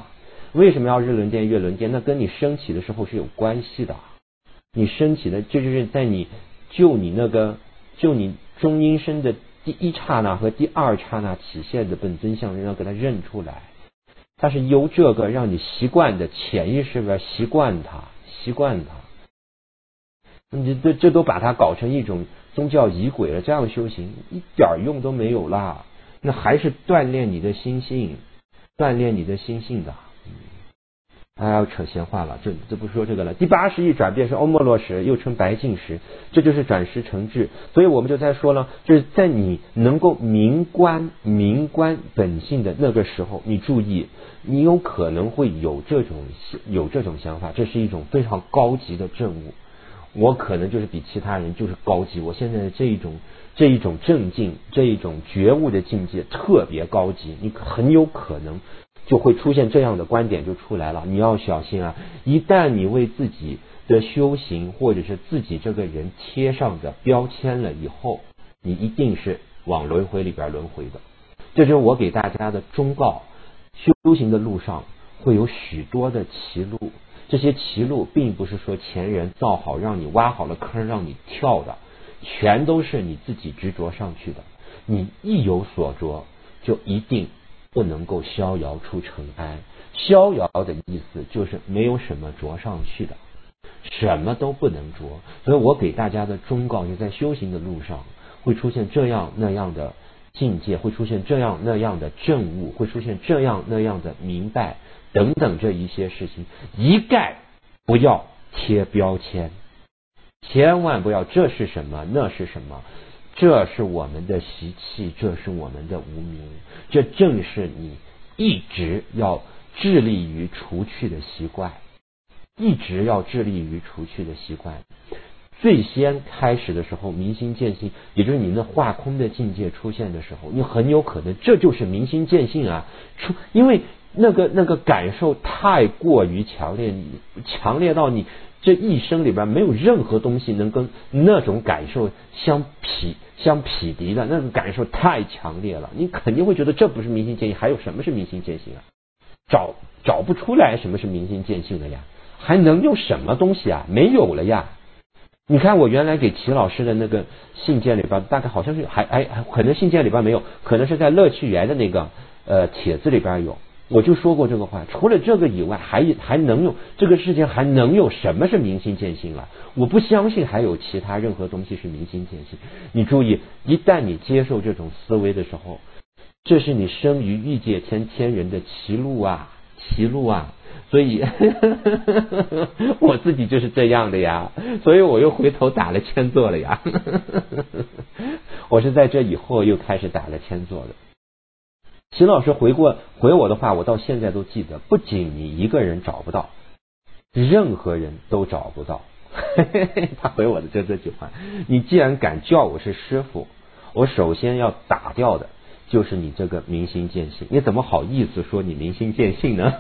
为什么要日轮殿、月轮殿？那跟你升起的时候是有关系的。你升起的，这就是在你就你那个就你中阴身的第一刹那和第二刹那体现的本尊相，人要给它认出来。它是由这个让你习惯的潜意识边习惯它，习惯它。你这这都把它搞成一种宗教仪轨了，这样修行一点用都没有啦。那还是锻炼你的心性，锻炼你的心性的。还要扯闲话了，这这不说这个了。第八十亿转变是欧莫洛石，又称白净石，这就是转识成智。所以我们就在说了，就是在你能够明观明观本性的那个时候，你注意，你有可能会有这种有这种想法，这是一种非常高级的证悟。我可能就是比其他人就是高级，我现在的这一种这一种正境，这一种觉悟的境界特别高级，你很有可能就会出现这样的观点就出来了。你要小心啊！一旦你为自己的修行或者是自己这个人贴上的标签了以后，你一定是往轮回里边轮回的。这就是我给大家的忠告。修行的路上会有许多的歧路，这些歧路并不是说前人造好让你挖好了坑让你跳的，全都是你自己执着上去的。你一有所着，就一定不能够逍遥出尘埃。逍遥的意思就是没有什么着上去的，什么都不能着。所以我给大家的忠告就在修行的路上会出现这样那样的境界，会出现这样那样的证悟，会出现这样那样的明白等等，这一些事情一概不要贴标签，千万不要这是什么那是什么，这是我们的习气，这是我们的无明，这正是你一直要致力于除去的习惯，一直要致力于除去的习惯。最先开始的时候，明心见性，也就是你那化空的境界出现的时候，你很有可能这就是明心见性啊！出，因为那个那个感受太过于强烈，强烈到你这一生里边没有任何东西能跟那种感受相匹相匹敌的，那种感受太强烈了，你肯定会觉得这不是明心见性，还有什么是明心见性啊？找找不出来什么是明心见性的呀，还能有什么东西啊？没有了呀！你看我原来给齐老师的那个信件里边，大概好像是还还可能信件里边没有，可能是在乐趣园的那个呃帖子里边有，我就说过这个话。除了这个以外，还还能有这个世界还能有什么是明心见性啊？我不相信还有其他任何东西是明心见性。你注意，一旦你接受这种思维的时候，这是你生于欲界天天人的歧路啊，歧路啊！所以我自己就是这样的呀，所以我又回头打了千座了呀。我是在这以后又开始打了千座的。秦老师回过回我的话，我到现在都记得，不仅你一个人找不到，任何人都找不到。他回我的就这句话，你既然敢叫我是师父，我首先要打掉的就是你这个明心见性，你怎么好意思说你明心见性呢？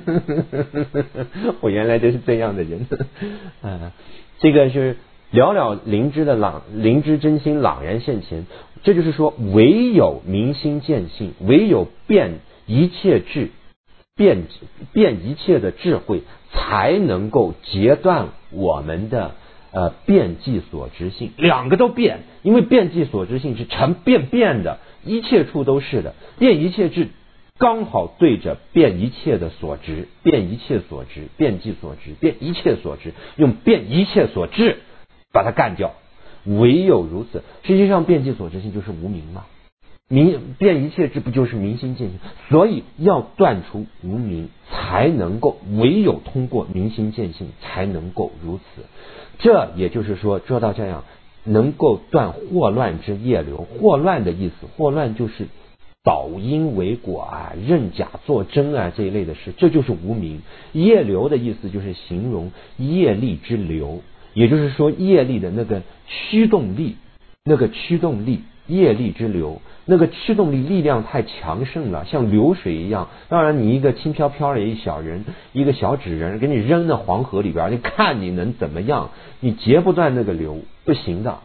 我原来就是这样的人。呃、这个是了了灵芝的朗，灵芝真心朗然现前。这就是说，唯有明心见性，唯有变一切智，变变一切的智慧，才能够截断我们的呃变即所知性。两个都变，因为变即所知性是成变变的。一切处都是的，变一切智刚好对着变一切的所知，变一切所知，变即所知，变一切所知，用变一切所知把它干掉。唯有如此，实际上变即所知性就是无明嘛，明变一切智不就是明心见性？所以要断除无明，才能够唯有通过明心见性才能够如此。这也就是说，做到这样能够断惑乱之业流。惑乱的意思，惑乱就是倒因为果啊，认假作真啊这一类的事，这就是无明。业流的意思就是形容业力之流，也就是说业力的那个驱动力，那个驱动力，业力之流，那个驱动力力量太强盛了，像流水一样。当然你一个轻飘飘的一小人，一个小纸人给你扔到黄河里边，你看你能怎么样？你截不断那个流，不行的。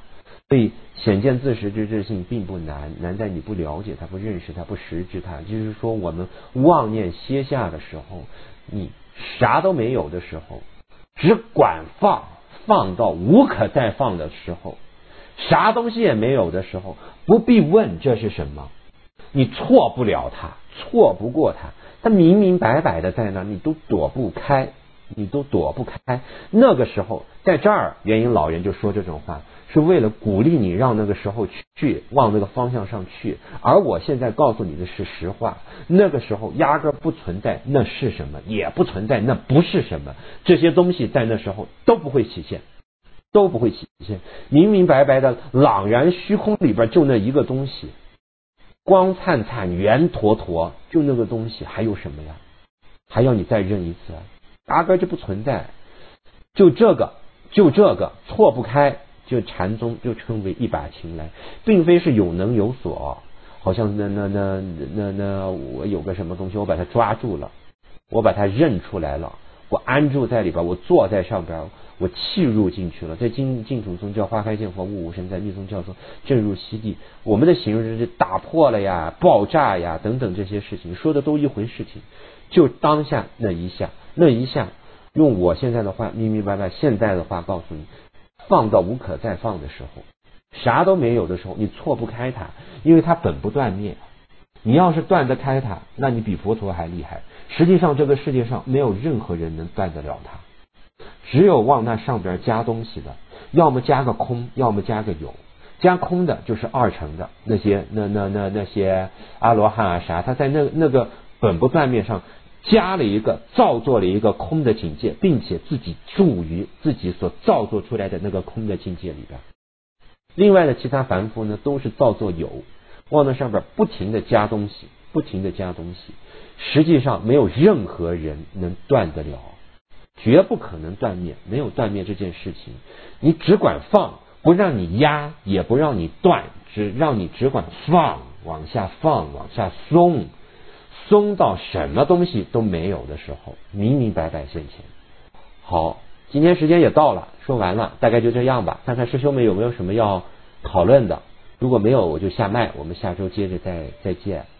所以显见自实之智性并不难，难在你不了解它，不认识它，不识知它。就是说我们妄念歇下的时候，你啥都没有的时候，只管放，放到无可再放的时候，啥东西也没有的时候，不必问这是什么，你错不了它，错不过它，它明明白白的在那，你都躲不开，你都躲不开。那个时候在这儿元婴老人就说这种话，是为了鼓励你让那个时候去往那个方向上去。而我现在告诉你的是实话，那个时候压根不存在那是什么，也不存在那不是什么，这些东西在那时候都不会起现，都不会起现。明明白白的朗然虚空里边就那一个东西，光灿灿圆坨坨，就那个东西还有什么呀？还要你再认一次？压根就不存在。就这个就这个错不开，就禅宗就称为一把琴来，并非是有能有所，好像那那那那那我有个什么东西，我把它抓住了，我把它认出来了，我安住在里边，我坐在上边，我契入进去了。在净净土宗叫花开见佛悟无生，在密宗叫做正入悉地。我们的形容是打破了呀，爆炸呀等等这些事情，说的都一回事情。就当下那一下，那一下用我现在的话明明白白现在的话告诉你，放到无可再放的时候，啥都没有的时候，你错不开它，因为它本不断灭。你要是断得开它，那你比佛陀还厉害。实际上这个世界上没有任何人能断得了它，只有往那上边加东西的，要么加个空，要么加个有。加空的就是二乘的那些那那那那些阿罗汉啊啥，他在那那个本不断灭上加了一个造作了一个空的境界，并且自己住于自己所造作出来的那个空的境界里边。另外的其他凡夫呢，都是造作有，往那上边不停的加东西，不停的加东西。实际上没有任何人能断得了，绝不可能断灭，没有断灭这件事情。你只管放，不让你压，也不让你断，只让你只管放，往下放，往下松，松到什么东西都没有的时候，明明白白现前。好，今天时间也到了，说完了，大概就这样吧。看看师兄们有没有什么要讨论的，如果没有我就下麦，我们下周接着再再见。